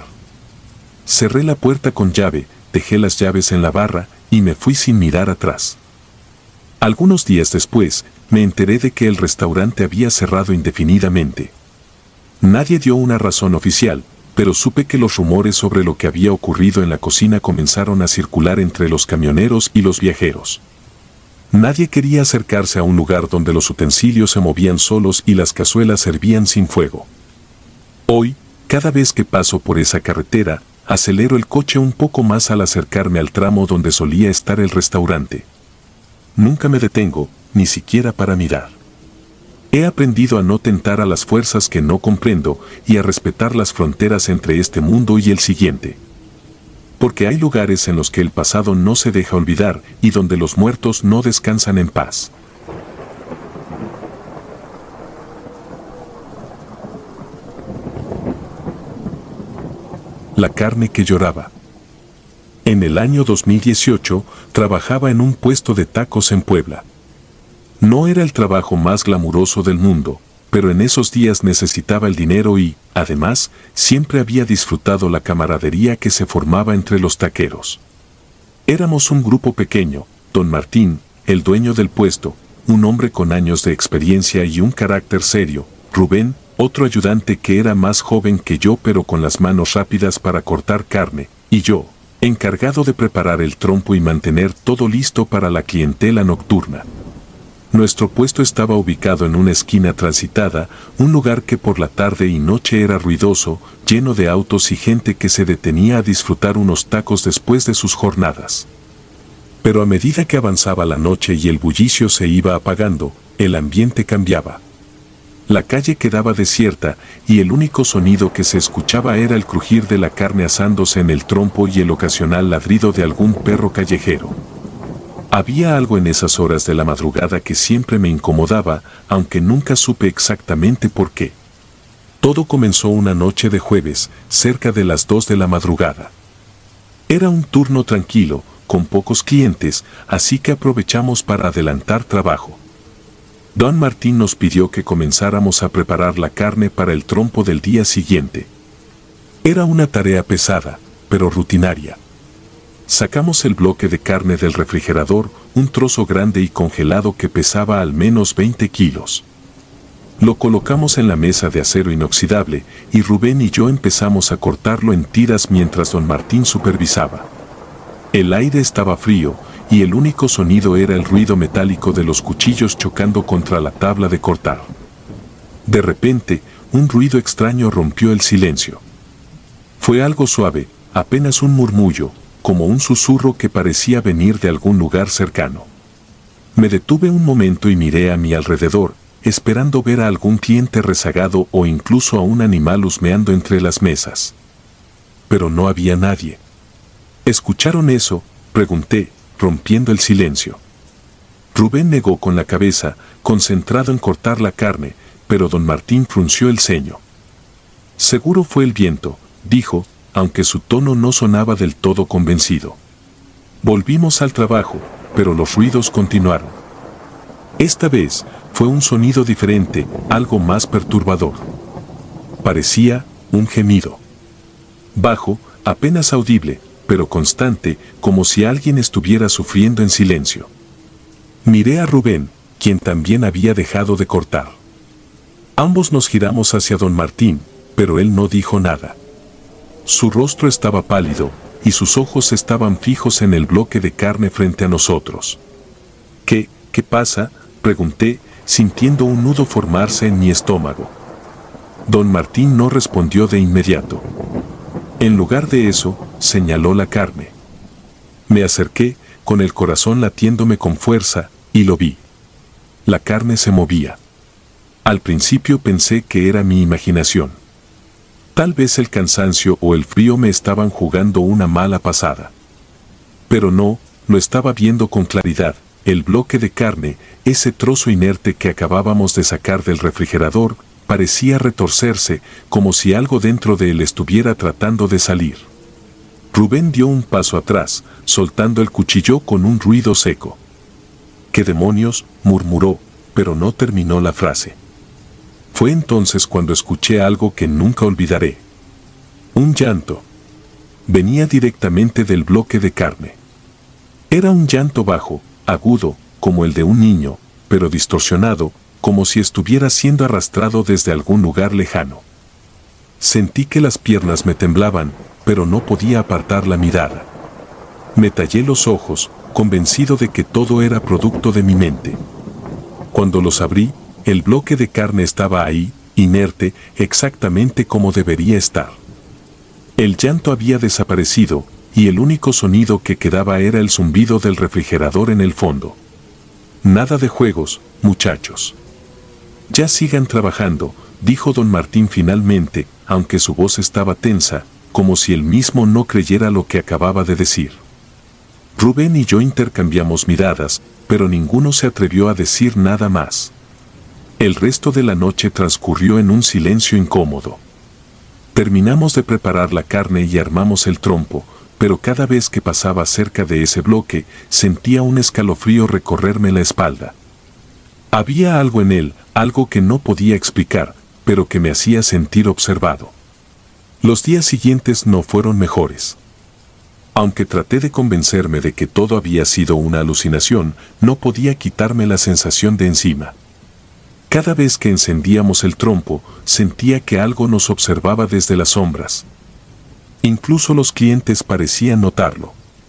Cerré la puerta con llave, dejé las llaves en la barra, y me fui sin mirar atrás. Algunos días después, me enteré de que el restaurante había cerrado indefinidamente. Nadie dio una razón oficial, pero supe que los rumores sobre lo que había ocurrido en la cocina comenzaron a circular entre los camioneros y los viajeros. Nadie quería acercarse a un lugar donde los utensilios se movían solos y las cazuelas servían sin fuego. Hoy, cada vez que paso por esa carretera, acelero el coche un poco más al acercarme al tramo donde solía estar el restaurante. Nunca me detengo, ni siquiera para mirar. He aprendido a no tentar a las fuerzas que no comprendo y a respetar las fronteras entre este mundo y el siguiente. Porque hay lugares en los que el pasado no se deja olvidar y donde los muertos no descansan en paz. La carne que lloraba. En el año dos mil dieciocho, trabajaba en un puesto de tacos en Puebla. No era el trabajo más glamuroso del mundo, pero en esos días necesitaba el dinero y, además, siempre había disfrutado la camaradería que se formaba entre los taqueros. Éramos un grupo pequeño, don Martín, el dueño del puesto, un hombre con años de experiencia y un carácter serio, Rubén, otro ayudante que era más joven que yo pero con las manos rápidas para cortar carne, y yo, encargado de preparar el trompo y mantener todo listo para la clientela nocturna. Nuestro puesto estaba ubicado en una esquina transitada, un lugar que por la tarde y noche era ruidoso, lleno de autos y gente que se detenía a disfrutar unos tacos después de sus jornadas. Pero a medida que avanzaba la noche y el bullicio se iba apagando, el ambiente cambiaba. La calle quedaba desierta y el único sonido que se escuchaba era el crujir de la carne asándose en el trompo y el ocasional ladrido de algún perro callejero. Había algo en esas horas de la madrugada que siempre me incomodaba, aunque nunca supe exactamente por qué. Todo comenzó una noche de jueves, cerca de las dos de la madrugada. Era un turno tranquilo, con pocos clientes, así que aprovechamos para adelantar trabajo. Don Martín nos pidió que comenzáramos a preparar la carne para el trompo del día siguiente. Era una tarea pesada, pero rutinaria. Sacamos el bloque de carne del refrigerador, un trozo grande y congelado que pesaba al menos veinte kilos. Lo colocamos en la mesa de acero inoxidable y Rubén y yo empezamos a cortarlo en tiras mientras don Martín supervisaba. El aire estaba frío y el único sonido era el ruido metálico de los cuchillos chocando contra la tabla de cortar. De repente, un ruido extraño rompió el silencio. Fue algo suave, apenas un murmullo, como un susurro que parecía venir de algún lugar cercano. Me detuve un momento y miré a mi alrededor, esperando ver a algún cliente rezagado o incluso a un animal husmeando entre las mesas. Pero no había nadie. ¿Escucharon eso?, pregunté, rompiendo el silencio. Rubén negó con la cabeza, concentrado en cortar la carne, pero don Martín frunció el ceño. Seguro fue el viento, dijo, aunque su tono no sonaba del todo convencido. Volvimos al trabajo, pero los ruidos continuaron. Esta vez fue un sonido diferente, algo más perturbador. Parecía un gemido. Bajo, apenas audible, pero constante, como si alguien estuviera sufriendo en silencio. Miré a Rubén, quien también había dejado de cortar. Ambos nos giramos hacia don Martín, pero él no dijo nada. Su rostro estaba pálido, y sus ojos estaban fijos en el bloque de carne frente a nosotros. ¿Qué, qué pasa?, pregunté, sintiendo un nudo formarse en mi estómago. Don Martín no respondió de inmediato. En lugar de eso, señaló la carne. Me acerqué, con el corazón latiéndome con fuerza, y lo vi. La carne se movía. Al principio pensé que era mi imaginación. Tal vez el cansancio o el frío me estaban jugando una mala pasada. Pero no, lo estaba viendo con claridad. El bloque de carne, ese trozo inerte que acabábamos de sacar del refrigerador, parecía retorcerse, como si algo dentro de él estuviera tratando de salir. Rubén dio un paso atrás, soltando el cuchillo con un ruido seco. «¿Qué demonios?», murmuró, pero no terminó la frase. Fue entonces cuando escuché algo que nunca olvidaré. Un llanto. Venía directamente del bloque de carne. Era un llanto bajo, agudo, como el de un niño, pero distorsionado, como si estuviera siendo arrastrado desde algún lugar lejano. Sentí que las piernas me temblaban, pero no podía apartar la mirada. Me tallé los ojos, convencido de que todo era producto de mi mente. Cuando los abrí, el bloque de carne estaba ahí, inerte, exactamente como debería estar. El llanto había desaparecido, y el único sonido que quedaba era el zumbido del refrigerador en el fondo. Nada de juegos, muchachos. Ya sigan trabajando, dijo don Martín finalmente, aunque su voz estaba tensa, como si él mismo no creyera lo que acababa de decir. Rubén y yo intercambiamos miradas, pero ninguno se atrevió a decir nada más. El resto de la noche transcurrió en un silencio incómodo. Terminamos de preparar la carne y armamos el trompo, pero cada vez que pasaba cerca de ese bloque, sentía un escalofrío recorrerme la espalda. Había algo en él, algo que no podía explicar, pero que me hacía sentir observado. Los días siguientes no fueron mejores. Aunque traté de convencerme de que todo había sido una alucinación, no podía quitarme la sensación de encima. Cada vez que encendíamos el trompo, sentía que algo nos observaba desde las sombras. Incluso los clientes parecían notarlo.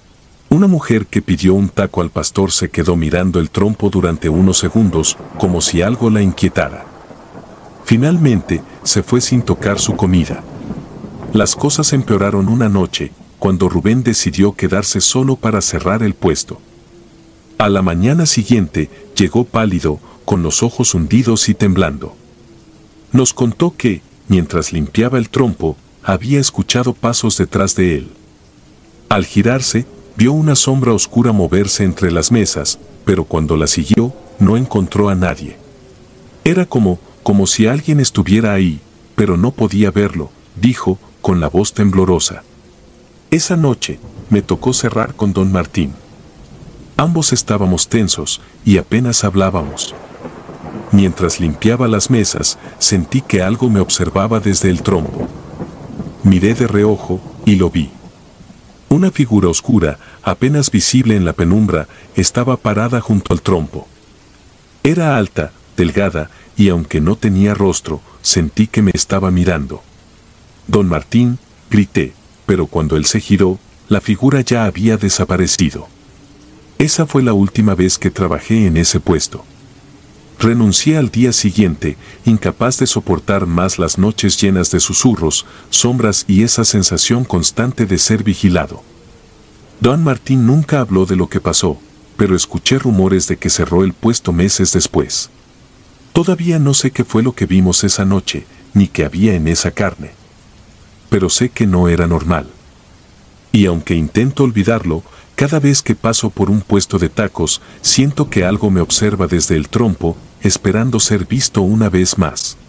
Una mujer que pidió un taco al pastor se quedó mirando el trompo durante unos segundos, como si algo la inquietara. Finalmente, se fue sin tocar su comida. Las cosas empeoraron una noche, cuando Rubén decidió quedarse solo para cerrar el puesto. A la mañana siguiente, llegó pálido, con los ojos hundidos y temblando. Nos contó que, mientras limpiaba el trompo, había escuchado pasos detrás de él. Al girarse, vio una sombra oscura moverse entre las mesas, pero cuando la siguió, no encontró a nadie. Era como, como si alguien estuviera ahí, pero no podía verlo, dijo, con la voz temblorosa. Esa noche, me tocó cerrar con don Martín. Ambos estábamos tensos, y apenas hablábamos. Mientras limpiaba las mesas, sentí que algo me observaba desde el trompo. Miré de reojo, y lo vi. Una figura oscura, apenas visible en la penumbra, estaba parada junto al trompo. Era alta, delgada, y aunque no tenía rostro, sentí que me estaba mirando. Don Martín, grité, pero cuando él se giró, la figura ya había desaparecido. Esa fue la última vez que trabajé en ese puesto. Renuncié al día siguiente, incapaz de soportar más las noches llenas de susurros, sombras y esa sensación constante de ser vigilado. Don Martín nunca habló de lo que pasó, pero escuché rumores de que cerró el puesto meses después. Todavía no sé qué fue lo que vimos esa noche, ni qué había en esa carne. Pero sé que no era normal. Y aunque intento olvidarlo, cada vez que paso por un puesto de tacos, siento que algo me observa desde el trompo, esperando ser visto una vez más.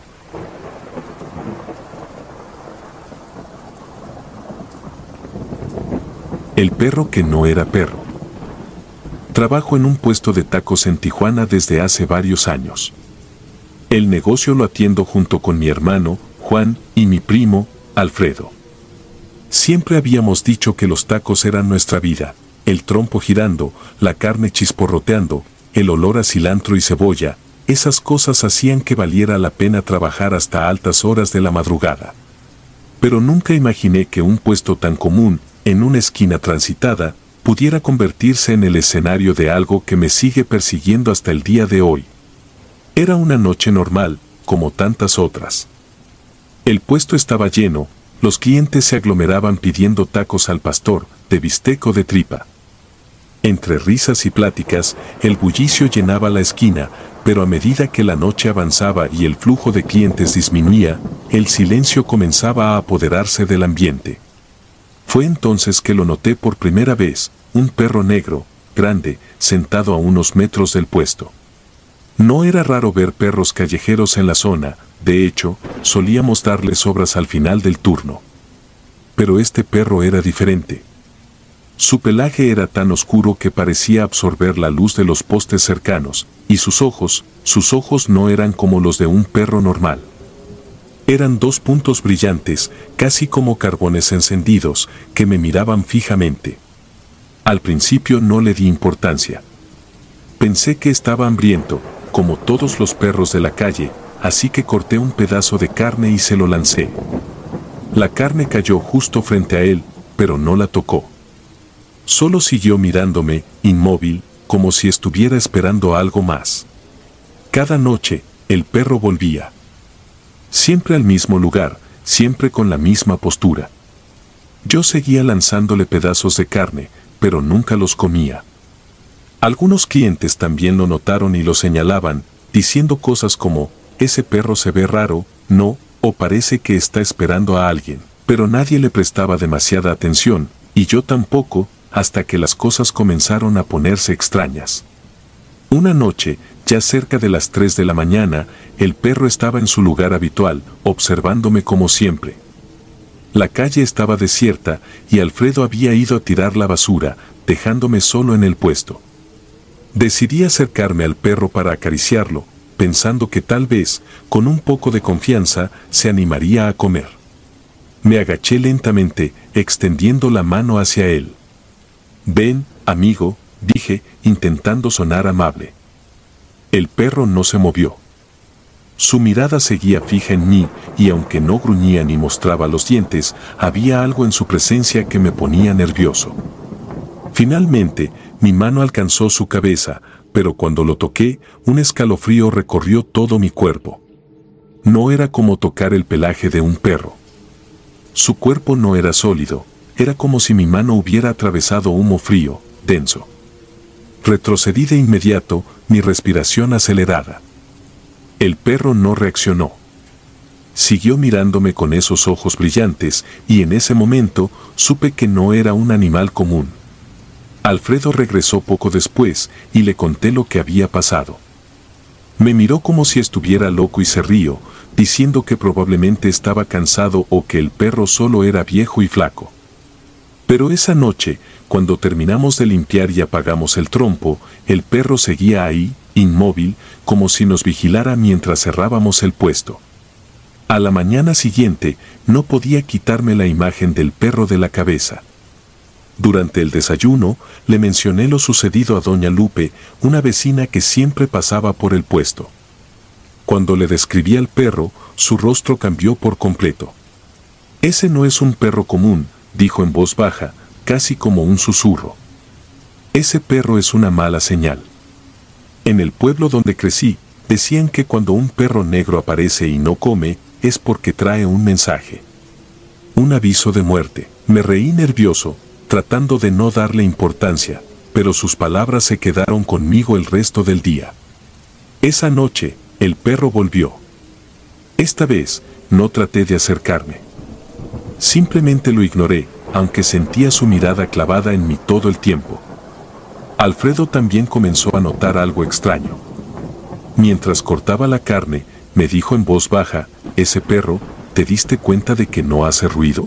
El perro que no era perro. Trabajo en un puesto de tacos en Tijuana desde hace varios años. El negocio lo atiendo junto con mi hermano, Juan, y mi primo, Alfredo. Siempre habíamos dicho que los tacos eran nuestra vida, el trompo girando, la carne chisporroteando, el olor a cilantro y cebolla, esas cosas hacían que valiera la pena trabajar hasta altas horas de la madrugada. Pero nunca imaginé que un puesto tan común, en una esquina transitada, pudiera convertirse en el escenario de algo que me sigue persiguiendo hasta el día de hoy. Era una noche normal, como tantas otras. El puesto estaba lleno. Los clientes se aglomeraban pidiendo tacos al pastor, de bistec o de tripa. Entre risas y pláticas, el bullicio llenaba la esquina, pero a medida que la noche avanzaba y el flujo de clientes disminuía, el silencio comenzaba a apoderarse del ambiente. Fue entonces que lo noté por primera vez, un perro negro, grande, sentado a unos metros del puesto. No era raro ver perros callejeros en la zona, de hecho, solíamos darle sobras al final del turno. Pero este perro era diferente. Su pelaje era tan oscuro que parecía absorber la luz de los postes cercanos, y sus ojos, sus ojos no eran como los de un perro normal. Eran dos puntos brillantes, casi como carbones encendidos, que me miraban fijamente. Al principio no le di importancia. Pensé que estaba hambriento, como todos los perros de la calle, así que corté un pedazo de carne y se lo lancé. La carne cayó justo frente a él, pero no la tocó. Solo siguió mirándome, inmóvil, como si estuviera esperando algo más. Cada noche, el perro volvía. Siempre al mismo lugar, siempre con la misma postura. Yo seguía lanzándole pedazos de carne, pero nunca los comía. Algunos clientes también lo notaron y lo señalaban, diciendo cosas como, ese perro se ve raro, no, o parece que está esperando a alguien, pero nadie le prestaba demasiada atención, y yo tampoco, hasta que las cosas comenzaron a ponerse extrañas. Una noche, ya cerca de las tres de la mañana, el perro estaba en su lugar habitual, observándome como siempre. La calle estaba desierta, y Alfredo había ido a tirar la basura, dejándome solo en el puesto. Decidí acercarme al perro para acariciarlo, pensando que tal vez, con un poco de confianza, se animaría a comer. Me agaché lentamente, extendiendo la mano hacia él. «Ven, amigo», dije, intentando sonar amable. El perro no se movió. Su mirada seguía fija en mí, y aunque no gruñía ni mostraba los dientes, había algo en su presencia que me ponía nervioso. Finalmente, mi mano alcanzó su cabeza, pero cuando lo toqué, un escalofrío recorrió todo mi cuerpo. No era como tocar el pelaje de un perro. Su cuerpo no era sólido, era como si mi mano hubiera atravesado humo frío, denso. Retrocedí de inmediato, mi respiración acelerada. El perro no reaccionó. Siguió mirándome con esos ojos brillantes, y en ese momento supe que no era un animal común. Alfredo regresó poco después, y le conté lo que había pasado. Me miró como si estuviera loco y se rió, diciendo que probablemente estaba cansado o que el perro solo era viejo y flaco. Pero esa noche, cuando terminamos de limpiar y apagamos el trompo, el perro seguía ahí, inmóvil, como si nos vigilara mientras cerrábamos el puesto. A la mañana siguiente, no podía quitarme la imagen del perro de la cabeza. Durante el desayuno, le mencioné lo sucedido a doña Lupe, una vecina que siempre pasaba por el puesto. Cuando le describí al perro, su rostro cambió por completo. «Ese no es un perro común», dijo en voz baja, casi como un susurro. «Ese perro es una mala señal». En el pueblo donde crecí, decían que cuando un perro negro aparece y no come, es porque trae un mensaje. Un aviso de muerte. Me reí nervioso, tratando de no darle importancia, pero sus palabras se quedaron conmigo el resto del día. Esa noche, el perro volvió. Esta vez, no traté de acercarme. Simplemente lo ignoré, aunque sentía su mirada clavada en mí todo el tiempo. Alfredo también comenzó a notar algo extraño. Mientras cortaba la carne, me dijo en voz baja, «Ese perro, ¿te diste cuenta de que no hace ruido?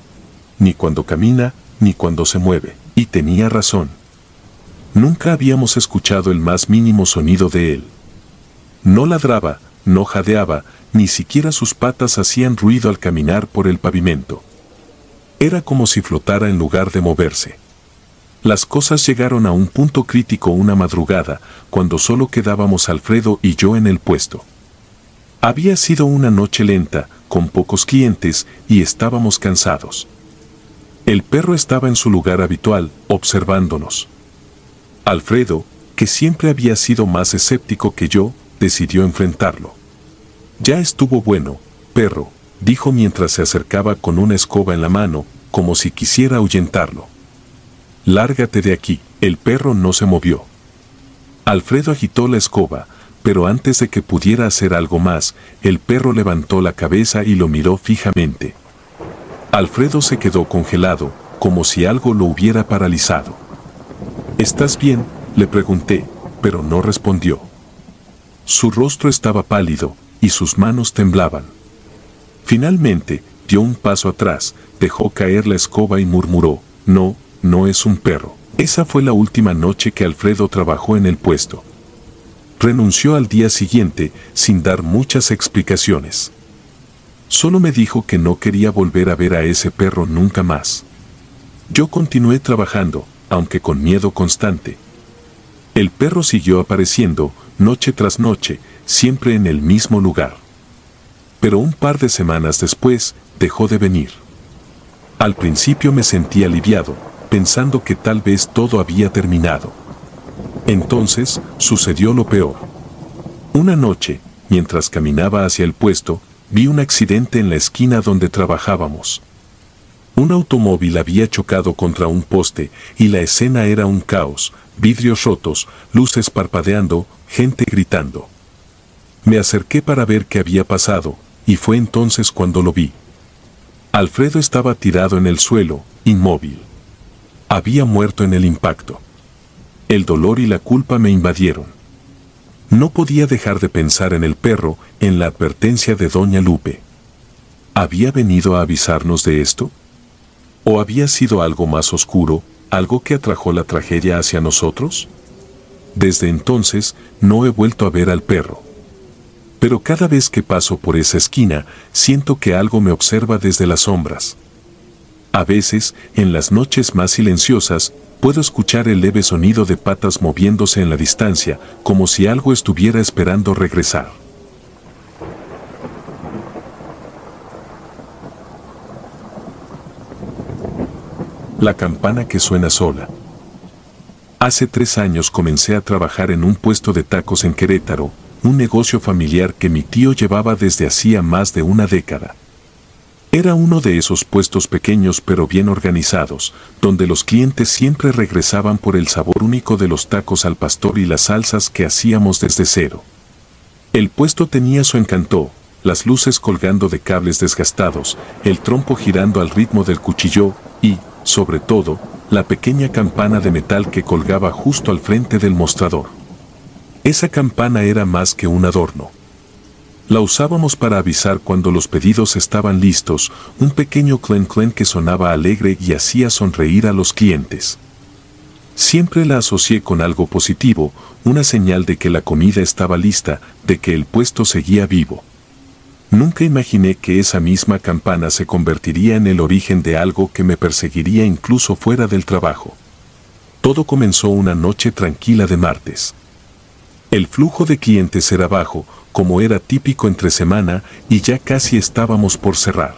Ni cuando camina, ni cuando se mueve». Y tenía razón. Nunca habíamos escuchado el más mínimo sonido de él. No ladraba, no jadeaba, ni siquiera sus patas hacían ruido al caminar por el pavimento. Era como si flotara en lugar de moverse. Las cosas llegaron a un punto crítico una madrugada, cuando solo quedábamos Alfredo y yo en el puesto. Había sido una noche lenta, con pocos clientes, y estábamos cansados. El perro estaba en su lugar habitual, observándonos. Alfredo, que siempre había sido más escéptico que yo, decidió enfrentarlo. «Ya estuvo bueno, perro», dijo mientras se acercaba con una escoba en la mano, como si quisiera ahuyentarlo. «Lárgate de aquí». El perro no se movió. Alfredo agitó la escoba, pero antes de que pudiera hacer algo más, el perro levantó la cabeza y lo miró fijamente. Alfredo se quedó congelado, como si algo lo hubiera paralizado. «¿Estás bien?», le pregunté, pero no respondió. Su rostro estaba pálido, y sus manos temblaban. Finalmente, dio un paso atrás, dejó caer la escoba y murmuró, «No, no es un perro». Esa fue la última noche que Alfredo trabajó en el puesto. Renunció al día siguiente, sin dar muchas explicaciones. Solo me dijo que no quería volver a ver a ese perro nunca más. Yo continué trabajando, aunque con miedo constante. El perro siguió apareciendo, noche tras noche, siempre en el mismo lugar. Pero un par de semanas después, dejó de venir. Al principio me sentí aliviado, pensando que tal vez todo había terminado. Entonces, sucedió lo peor. Una noche, mientras caminaba hacia el puesto, vi un accidente en la esquina donde trabajábamos. Un automóvil había chocado contra un poste, y la escena era un caos, vidrios rotos, luces parpadeando, gente gritando. Me acerqué para ver qué había pasado, y fue entonces cuando lo vi. Alfredo estaba tirado en el suelo, inmóvil. Había muerto en el impacto. El dolor y la culpa me invadieron. No podía dejar de pensar en el perro, en la advertencia de doña Lupe. ¿Había venido a avisarnos de esto? ¿O había sido algo más oscuro, algo que atrajo la tragedia hacia nosotros? Desde entonces, no he vuelto a ver al perro. Pero cada vez que paso por esa esquina, siento que algo me observa desde las sombras. A veces, en las noches más silenciosas, puedo escuchar el leve sonido de patas moviéndose en la distancia, como si algo estuviera esperando regresar. La campana que suena sola. Hace tres años comencé a trabajar en un puesto de tacos en Querétaro, un negocio familiar que mi tío llevaba desde hacía más de una década. Era uno de esos puestos pequeños pero bien organizados, donde los clientes siempre regresaban por el sabor único de los tacos al pastor y las salsas que hacíamos desde cero. El puesto tenía su encanto, las luces colgando de cables desgastados, el trompo girando al ritmo del cuchillo y, sobre todo, la pequeña campana de metal que colgaba justo al frente del mostrador. Esa campana era más que un adorno. La usábamos para avisar cuando los pedidos estaban listos, un pequeño clen clen que sonaba alegre y hacía sonreír a los clientes. Siempre la asocié con algo positivo, una señal de que la comida estaba lista, de que el puesto seguía vivo. Nunca imaginé que esa misma campana se convertiría en el origen de algo que me perseguiría incluso fuera del trabajo. Todo comenzó una noche tranquila de martes. El flujo de clientes era bajo, como era típico entre semana, y ya casi estábamos por cerrar.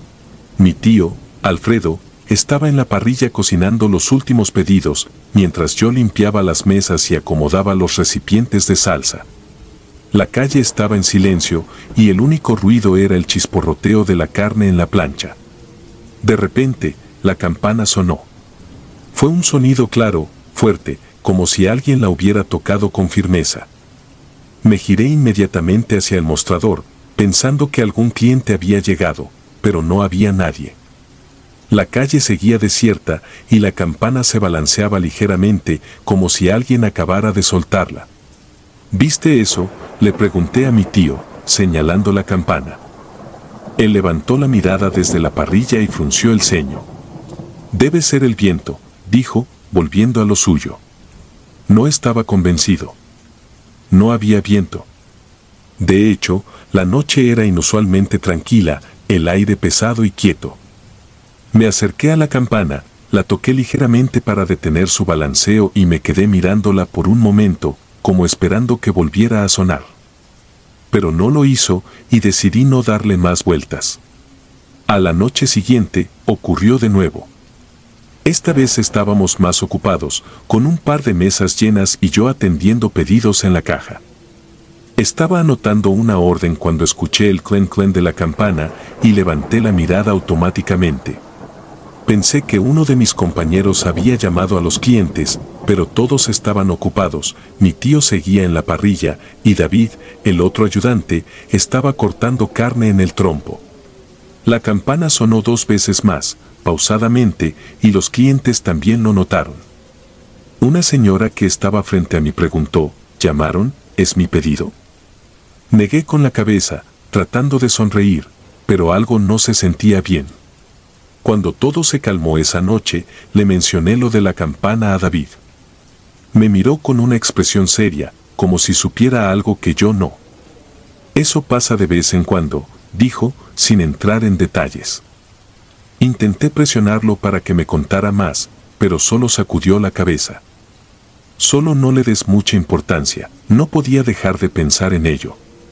Mi tío, Alfredo, estaba en la parrilla cocinando los últimos pedidos, mientras yo limpiaba las mesas y acomodaba los recipientes de salsa. La calle estaba en silencio y el único ruido era el chisporroteo de la carne en la plancha. De repente, la campana sonó. Fue un sonido claro, fuerte, como si alguien la hubiera tocado con firmeza. Me giré inmediatamente hacia el mostrador, pensando que algún cliente había llegado, pero no había nadie. La calle seguía desierta y la campana se balanceaba ligeramente, como si alguien acabara de soltarla. ¿Viste eso?, le pregunté a mi tío, señalando la campana. Él levantó la mirada desde la parrilla y frunció el ceño. Debe ser el viento, dijo, volviendo a lo suyo. No estaba convencido. No había viento. De hecho, la noche era inusualmente tranquila, el aire pesado y quieto. Me acerqué a la campana, la toqué ligeramente para detener su balanceo y me quedé mirándola por un momento, como esperando que volviera a sonar. Pero no lo hizo y decidí no darle más vueltas. A la noche siguiente, ocurrió de nuevo. Esta vez estábamos más ocupados, con un par de mesas llenas y yo atendiendo pedidos en la caja. Estaba anotando una orden cuando escuché el clen clen de la campana y levanté la mirada automáticamente. Pensé que uno de mis compañeros había llamado a los clientes, pero todos estaban ocupados. Mi tío seguía en la parrilla y David, el otro ayudante, estaba cortando carne en el trompo. La campana sonó dos veces más, pausadamente, y los clientes también lo notaron. Una señora que estaba frente a mí preguntó, ¿llamaron? ¿Es mi pedido? Negué con la cabeza, tratando de sonreír, pero algo no se sentía bien. Cuando todo se calmó esa noche, le mencioné lo de la campana a David. Me miró con una expresión seria, como si supiera algo que yo no. Eso pasa de vez en cuando, dijo, sin entrar en detalles. Intenté presionarlo para que me contara más, pero solo sacudió la cabeza. Solo no le des mucha importancia, no podía dejar de pensar en ello.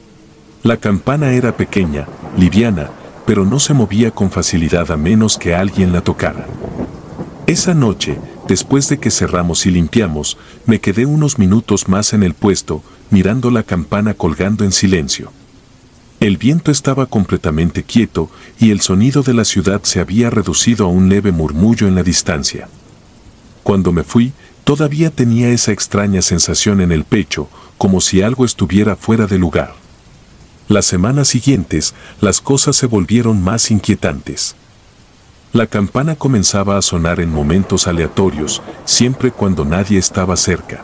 La campana era pequeña, liviana, pero no se movía con facilidad a menos que alguien la tocara. Esa noche, después de que cerramos y limpiamos, me quedé unos minutos más en el puesto, mirando la campana colgando en silencio. El viento estaba completamente quieto y el sonido de la ciudad se había reducido a un leve murmullo en la distancia. Cuando me fui, todavía tenía esa extraña sensación en el pecho, como si algo estuviera fuera de lugar. Las semanas siguientes, las cosas se volvieron más inquietantes. La campana comenzaba a sonar en momentos aleatorios, siempre cuando nadie estaba cerca.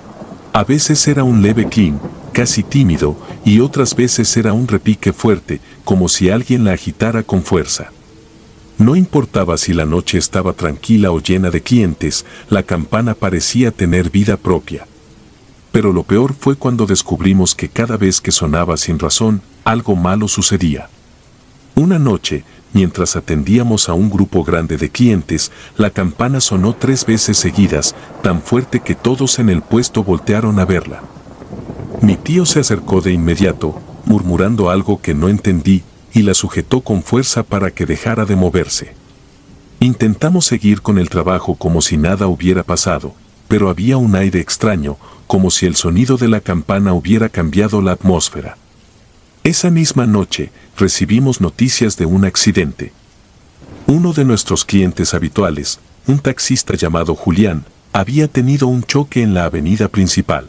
A veces era un leve clink, casi tímido, y otras veces era un repique fuerte, como si alguien la agitara con fuerza. No importaba si la noche estaba tranquila o llena de clientes, la campana parecía tener vida propia. Pero lo peor fue cuando descubrimos que cada vez que sonaba sin razón, algo malo sucedía. Una noche, mientras atendíamos a un grupo grande de clientes, la campana sonó tres veces seguidas, tan fuerte que todos en el puesto voltearon a verla. Mi tío se acercó de inmediato, murmurando algo que no entendí, y la sujetó con fuerza para que dejara de moverse. Intentamos seguir con el trabajo como si nada hubiera pasado, pero había un aire extraño, como si el sonido de la campana hubiera cambiado la atmósfera. Esa misma noche, recibimos noticias de un accidente. Uno de nuestros clientes habituales, un taxista llamado Julián, había tenido un choque en la avenida principal.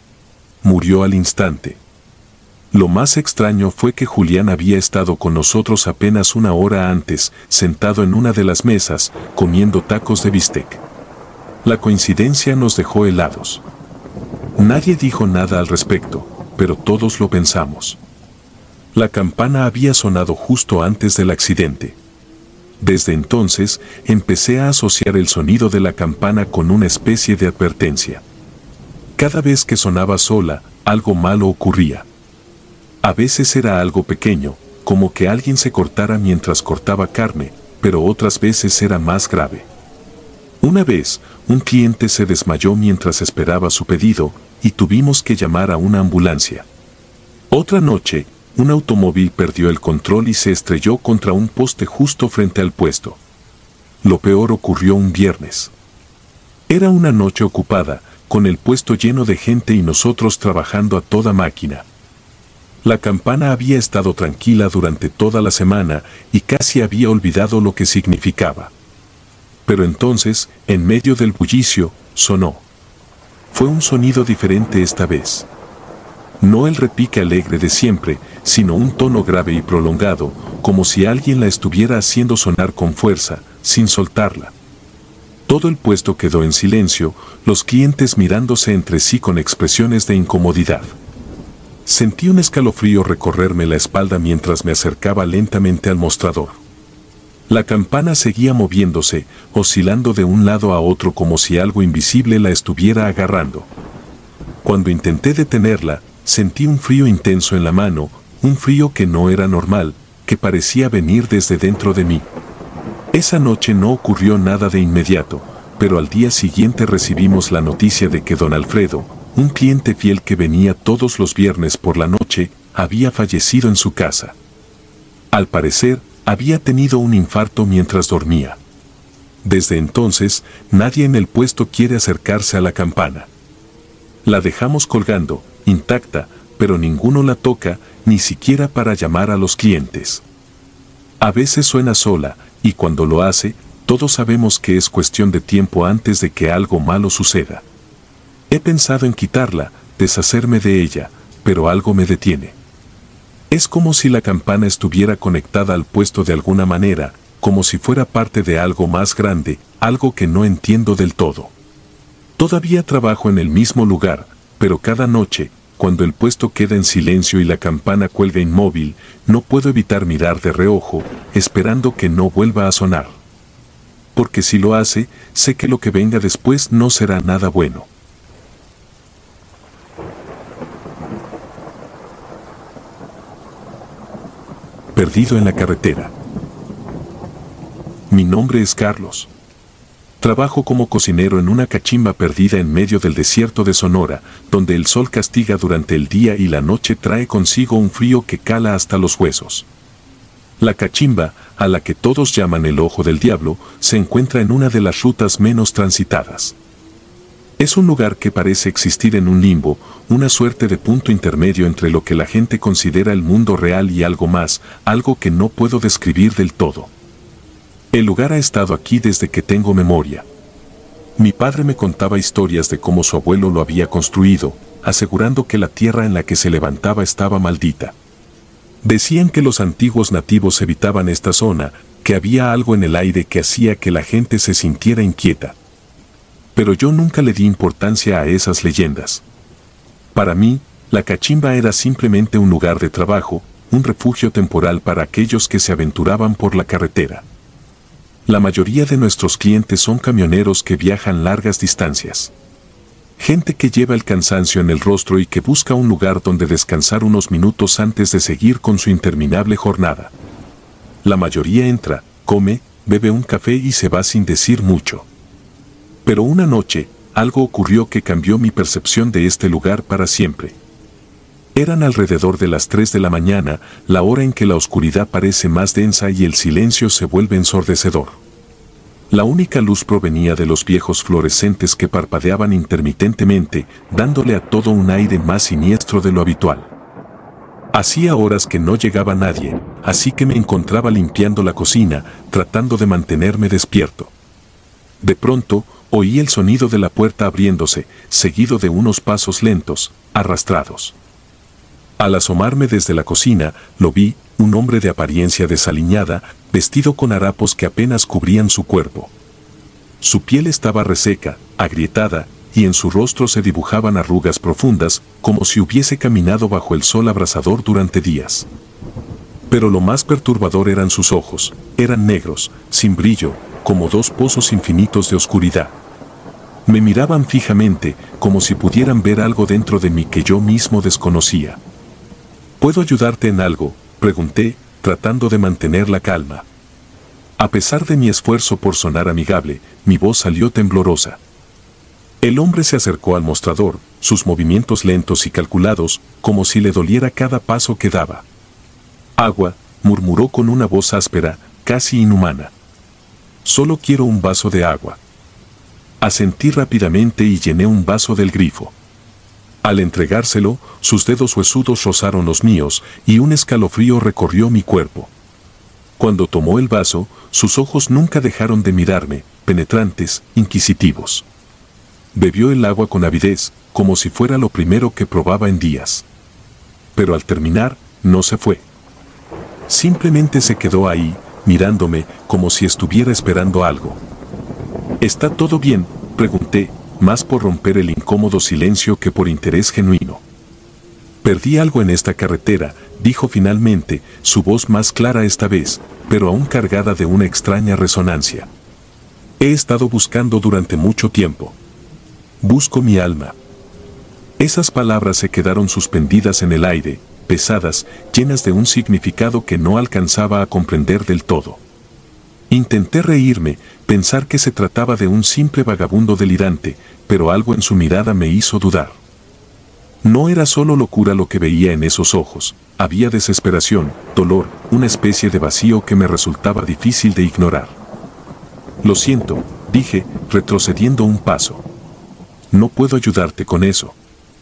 Murió al instante. Lo más extraño fue que Julián había estado con nosotros apenas una hora antes, sentado en una de las mesas, comiendo tacos de bistec. La coincidencia nos dejó helados. Nadie dijo nada al respecto, pero todos lo pensamos. La campana había sonado justo antes del accidente. Desde entonces, empecé a asociar el sonido de la campana con una especie de advertencia. Cada vez que sonaba sola, algo malo ocurría. A veces era algo pequeño, como que alguien se cortara mientras cortaba carne, pero otras veces era más grave. Una vez, un cliente se desmayó mientras esperaba su pedido, y tuvimos que llamar a una ambulancia. Otra noche, un automóvil perdió el control y se estrelló contra un poste justo frente al puesto. Lo peor ocurrió un viernes. Era una noche ocupada, con el puesto lleno de gente y nosotros trabajando a toda máquina. La campana había estado tranquila durante toda la semana y casi había olvidado lo que significaba. Pero entonces, en medio del bullicio, sonó. Fue un sonido diferente esta vez. No el repique alegre de siempre, sino un tono grave y prolongado, como si alguien la estuviera haciendo sonar con fuerza, sin soltarla. Todo el puesto quedó en silencio, los clientes mirándose entre sí con expresiones de incomodidad. Sentí un escalofrío recorrerme la espalda mientras me acercaba lentamente al mostrador. La campana seguía moviéndose, oscilando de un lado a otro como si algo invisible la estuviera agarrando. Cuando intenté detenerla, sentí un frío intenso en la mano, un frío que no era normal, que parecía venir desde dentro de mí. Esa noche no ocurrió nada de inmediato, pero al día siguiente recibimos la noticia de que don Alfredo, un cliente fiel que venía todos los viernes por la noche, había fallecido en su casa. Al parecer, había tenido un infarto mientras dormía. Desde entonces, nadie en el puesto quiere acercarse a la campana. La dejamos colgando, intacta, pero ninguno la toca, ni siquiera para llamar a los clientes. A veces suena sola, y cuando lo hace, todos sabemos que es cuestión de tiempo antes de que algo malo suceda. He pensado en quitarla, deshacerme de ella, pero algo me detiene. Es como si la campana estuviera conectada al puesto de alguna manera, como si fuera parte de algo más grande, algo que no entiendo del todo. Todavía trabajo en el mismo lugar, pero cada noche, cuando el puesto queda en silencio y la campana cuelga inmóvil, no puedo evitar mirar de reojo, esperando que no vuelva a sonar. Porque si lo hace, sé que lo que venga después no será nada bueno. Perdido en la carretera. Mi nombre es Carlos. Trabajo como cocinero en una cachimba perdida en medio del desierto de Sonora, donde el sol castiga durante el día y la noche trae consigo un frío que cala hasta los huesos. La cachimba, a la que todos llaman el Ojo del Diablo, se encuentra en una de las rutas menos transitadas. Es un lugar que parece existir en un limbo, una suerte de punto intermedio entre lo que la gente considera el mundo real y algo más, algo que no puedo describir del todo. El lugar ha estado aquí desde que tengo memoria. Mi padre me contaba historias de cómo su abuelo lo había construido, asegurando que la tierra en la que se levantaba estaba maldita. Decían que los antiguos nativos evitaban esta zona, que había algo en el aire que hacía que la gente se sintiera inquieta. Pero yo nunca le di importancia a esas leyendas. Para mí, la cachimba era simplemente un lugar de trabajo, un refugio temporal para aquellos que se aventuraban por la carretera. La mayoría de nuestros clientes son camioneros que viajan largas distancias. Gente que lleva el cansancio en el rostro y que busca un lugar donde descansar unos minutos antes de seguir con su interminable jornada. La mayoría entra, come, bebe un café y se va sin decir mucho. Pero una noche, algo ocurrió que cambió mi percepción de este lugar para siempre. Eran alrededor de las tres de la mañana, la hora en que la oscuridad parece más densa y el silencio se vuelve ensordecedor. La única luz provenía de los viejos fluorescentes que parpadeaban intermitentemente, dándole a todo un aire más siniestro de lo habitual. Hacía horas que no llegaba nadie, así que me encontraba limpiando la cocina, tratando de mantenerme despierto. De pronto, oí el sonido de la puerta abriéndose, seguido de unos pasos lentos, arrastrados. Al asomarme desde la cocina, lo vi, un hombre de apariencia desaliñada, vestido con harapos que apenas cubrían su cuerpo. Su piel estaba reseca, agrietada, y en su rostro se dibujaban arrugas profundas, como si hubiese caminado bajo el sol abrasador durante días. Pero lo más perturbador eran sus ojos, eran negros, sin brillo, como dos pozos infinitos de oscuridad. Me miraban fijamente, como si pudieran ver algo dentro de mí que yo mismo desconocía. ¿Puedo ayudarte en algo?, pregunté, tratando de mantener la calma. A pesar de mi esfuerzo por sonar amigable, mi voz salió temblorosa. El hombre se acercó al mostrador, sus movimientos lentos y calculados, como si le doliera cada paso que daba. «Agua», murmuró con una voz áspera, casi inhumana. «Solo quiero un vaso de agua». Asentí rápidamente y llené un vaso del grifo. Al entregárselo, sus dedos huesudos rozaron los míos, y un escalofrío recorrió mi cuerpo. Cuando tomó el vaso, sus ojos nunca dejaron de mirarme, penetrantes, inquisitivos. Bebió el agua con avidez, como si fuera lo primero que probaba en días. Pero al terminar, no se fue. Simplemente se quedó ahí, mirándome, como si estuviera esperando algo. «¿Está todo bien?», pregunté, más por romper el incómodo silencio que por interés genuino. «Perdí algo en esta carretera», dijo finalmente, su voz más clara esta vez, pero aún cargada de una extraña resonancia. «He estado buscando durante mucho tiempo. Busco mi alma». Esas palabras se quedaron suspendidas en el aire, pesadas, llenas de un significado que no alcanzaba a comprender del todo. Intenté reírme, pensar que se trataba de un simple vagabundo delirante, pero algo en su mirada me hizo dudar. No era solo locura lo que veía en esos ojos, había desesperación, dolor, una especie de vacío que me resultaba difícil de ignorar. «Lo siento», dije, retrocediendo un paso. «No puedo ayudarte con eso».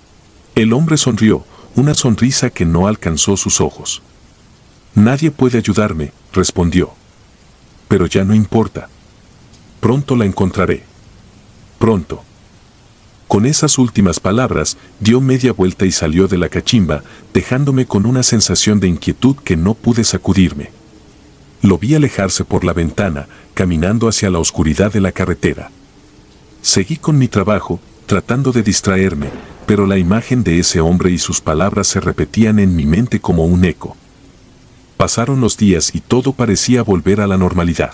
El hombre sonrió, una sonrisa que no alcanzó sus ojos. «Nadie puede ayudarme», respondió. «Pero ya no importa. Pronto la encontraré. Pronto». Con esas últimas palabras, dio media vuelta y salió de la cachimba, dejándome con una sensación de inquietud que no pude sacudirme. Lo vi alejarse por la ventana, caminando hacia la oscuridad de la carretera. Seguí con mi trabajo, tratando de distraerme, pero la imagen de ese hombre y sus palabras se repetían en mi mente como un eco. Pasaron los días y todo parecía volver a la normalidad.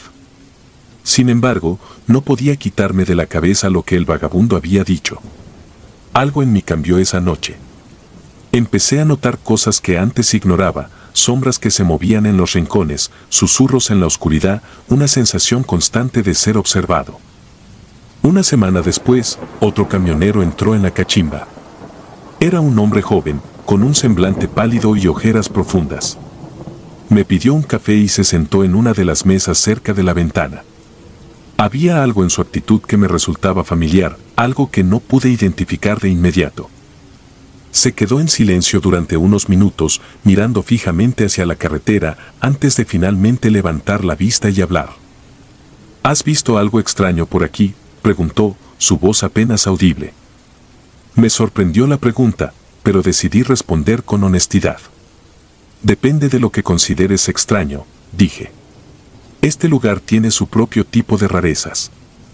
Sin embargo, no podía quitarme de la cabeza lo que el vagabundo había dicho. Algo en mí cambió esa noche. Empecé a notar cosas que antes ignoraba, sombras que se movían en los rincones, susurros en la oscuridad, una sensación constante de ser observado. Una semana después, otro camionero entró en la cachimba. Era un hombre joven, con un semblante pálido y ojeras profundas. Me pidió un café y se sentó en una de las mesas cerca de la ventana. Había algo en su actitud que me resultaba familiar, algo que no pude identificar de inmediato. Se quedó en silencio durante unos minutos, mirando fijamente hacia la carretera, antes de finalmente levantar la vista y hablar. «¿Has visto algo extraño por aquí?», preguntó, su voz apenas audible. Me sorprendió la pregunta, pero decidí responder con honestidad. «Depende de lo que consideres extraño», dije. «Este lugar tiene su propio tipo de rarezas».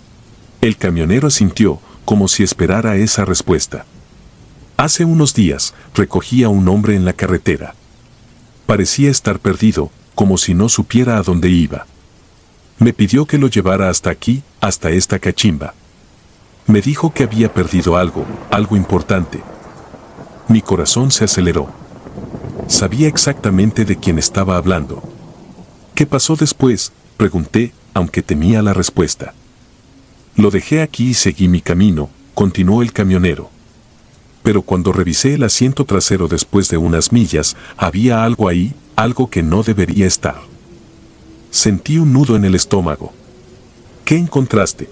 El camionero asintió, como si esperara esa respuesta. «Hace unos días, recogí a un hombre en la carretera. Parecía estar perdido, como si no supiera a dónde iba. Me pidió que lo llevara hasta aquí, hasta esta cachimba. Me dijo que había perdido algo, algo importante». Mi corazón se aceleró. Sabía exactamente de quién estaba hablando. «¿Qué pasó después?», pregunté, aunque temía la respuesta. «Lo dejé aquí y seguí mi camino», continuó el camionero. «Pero cuando revisé el asiento trasero después de unas millas, había algo ahí, algo que no debería estar». Sentí un nudo en el estómago. ¿Qué encontraste?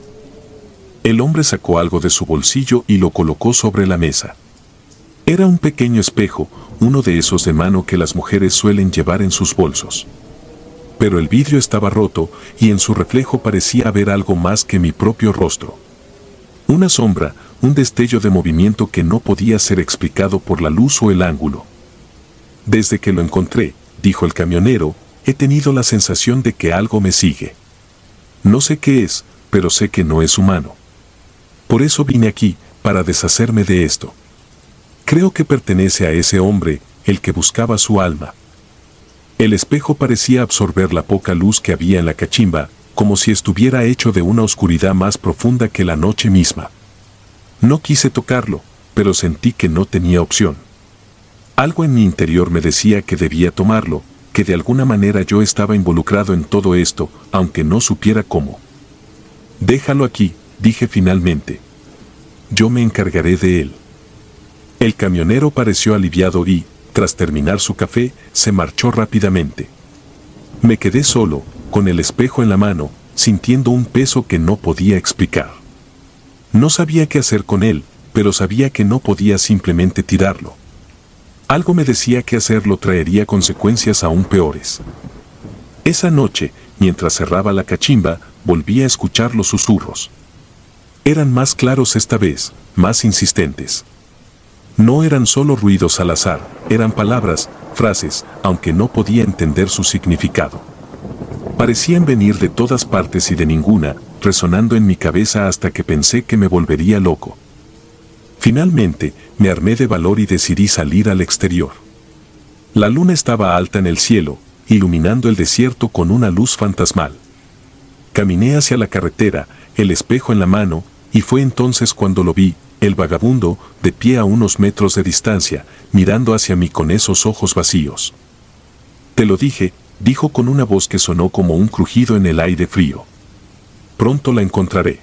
El hombre sacó algo de su bolsillo y lo colocó sobre la mesa. Era un pequeño espejo, uno de esos de mano que las mujeres suelen llevar en sus bolsos. Pero el vidrio estaba roto y en su reflejo parecía haber algo más que mi propio rostro. Una sombra, un destello de movimiento que no podía ser explicado por la luz o el ángulo. Desde que lo encontré, dijo el camionero, he tenido la sensación de que algo me sigue. No sé qué es, pero sé que no es humano. Por eso vine aquí, para deshacerme de esto. Creo que pertenece a ese hombre, el que buscaba su alma. El espejo parecía absorber la poca luz que había en la cachimba, como si estuviera hecho de una oscuridad más profunda que la noche misma. No quise tocarlo, pero sentí que no tenía opción. Algo en mi interior me decía que debía tomarlo, que de alguna manera yo estaba involucrado en todo esto, aunque no supiera cómo. Déjalo aquí, dije finalmente. Yo me encargaré de él. El camionero pareció aliviado y, tras terminar su café, se marchó rápidamente. Me quedé solo, con el espejo en la mano, sintiendo un peso que no podía explicar. No sabía qué hacer con él, pero sabía que no podía simplemente tirarlo. Algo me decía que hacerlo traería consecuencias aún peores. Esa noche, mientras cerraba la cachimba, volví a escuchar los susurros. Eran más claros esta vez, más insistentes. No eran solo ruidos al azar, eran palabras, frases, aunque no podía entender su significado. Parecían venir de todas partes y de ninguna, resonando en mi cabeza hasta que pensé que me volvería loco. Finalmente, me armé de valor y decidí salir al exterior. La luna estaba alta en el cielo, iluminando el desierto con una luz fantasmal. Caminé hacia la carretera, el espejo en la mano, y fue entonces cuando lo vi, el vagabundo, de pie a unos metros de distancia, mirando hacia mí con esos ojos vacíos. Te lo dije, dijo con una voz que sonó como un crujido en el aire frío. Pronto la encontraré.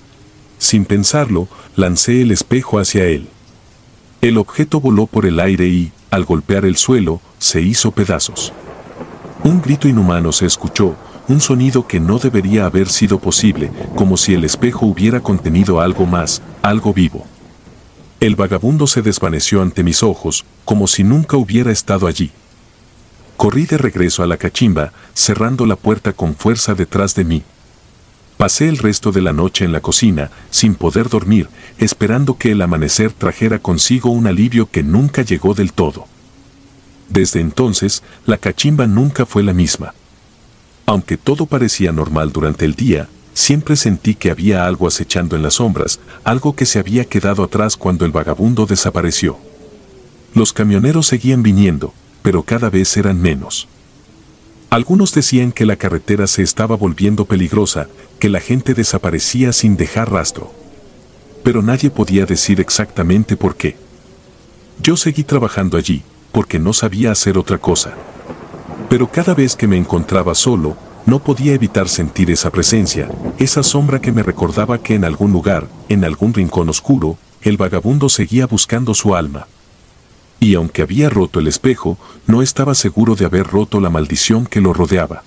Sin pensarlo, lancé el espejo hacia él. El objeto voló por el aire y, al golpear el suelo, se hizo pedazos. Un grito inhumano se escuchó, un sonido que no debería haber sido posible, como si el espejo hubiera contenido algo más, algo vivo. El vagabundo se desvaneció ante mis ojos, como si nunca hubiera estado allí. Corrí de regreso a la cachimba, cerrando la puerta con fuerza detrás de mí. Pasé el resto de la noche en la cocina, sin poder dormir, esperando que el amanecer trajera consigo un alivio que nunca llegó del todo. Desde entonces, la cachimba nunca fue la misma. Aunque todo parecía normal durante el día, siempre sentí que había algo acechando en las sombras, algo que se había quedado atrás cuando el vagabundo desapareció. Los camioneros seguían viniendo, pero cada vez eran menos. Algunos decían que la carretera se estaba volviendo peligrosa, que la gente desaparecía sin dejar rastro. Pero nadie podía decir exactamente por qué. Yo seguí trabajando allí, porque no sabía hacer otra cosa. Pero cada vez que me encontraba solo, no podía evitar sentir esa presencia, esa sombra que me recordaba que en algún lugar, en algún rincón oscuro, el vagabundo seguía buscando su alma. Y aunque había roto el espejo, no estaba seguro de haber roto la maldición que lo rodeaba.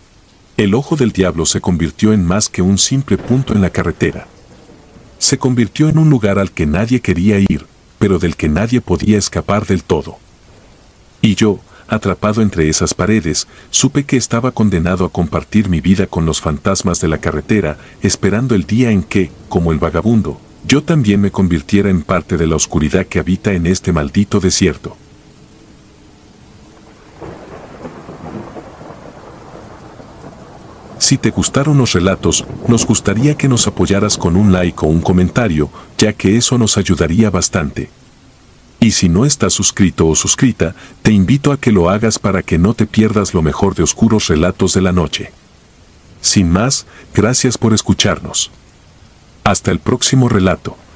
El ojo del diablo se convirtió en más que un simple punto en la carretera. Se convirtió en un lugar al que nadie quería ir, pero del que nadie podía escapar del todo. Y yo, atrapado entre esas paredes, supe que estaba condenado a compartir mi vida con los fantasmas de la carretera, esperando el día en que, como el vagabundo, yo también me convirtiera en parte de la oscuridad que habita en este maldito desierto. Si te gustaron los relatos, nos gustaría que nos apoyaras con un like o un comentario, ya que eso nos ayudaría bastante. Y si no estás suscrito o suscrita, te invito a que lo hagas para que no te pierdas lo mejor de Oscuros Relatos de la Noche. Sin más, gracias por escucharnos. Hasta el próximo relato.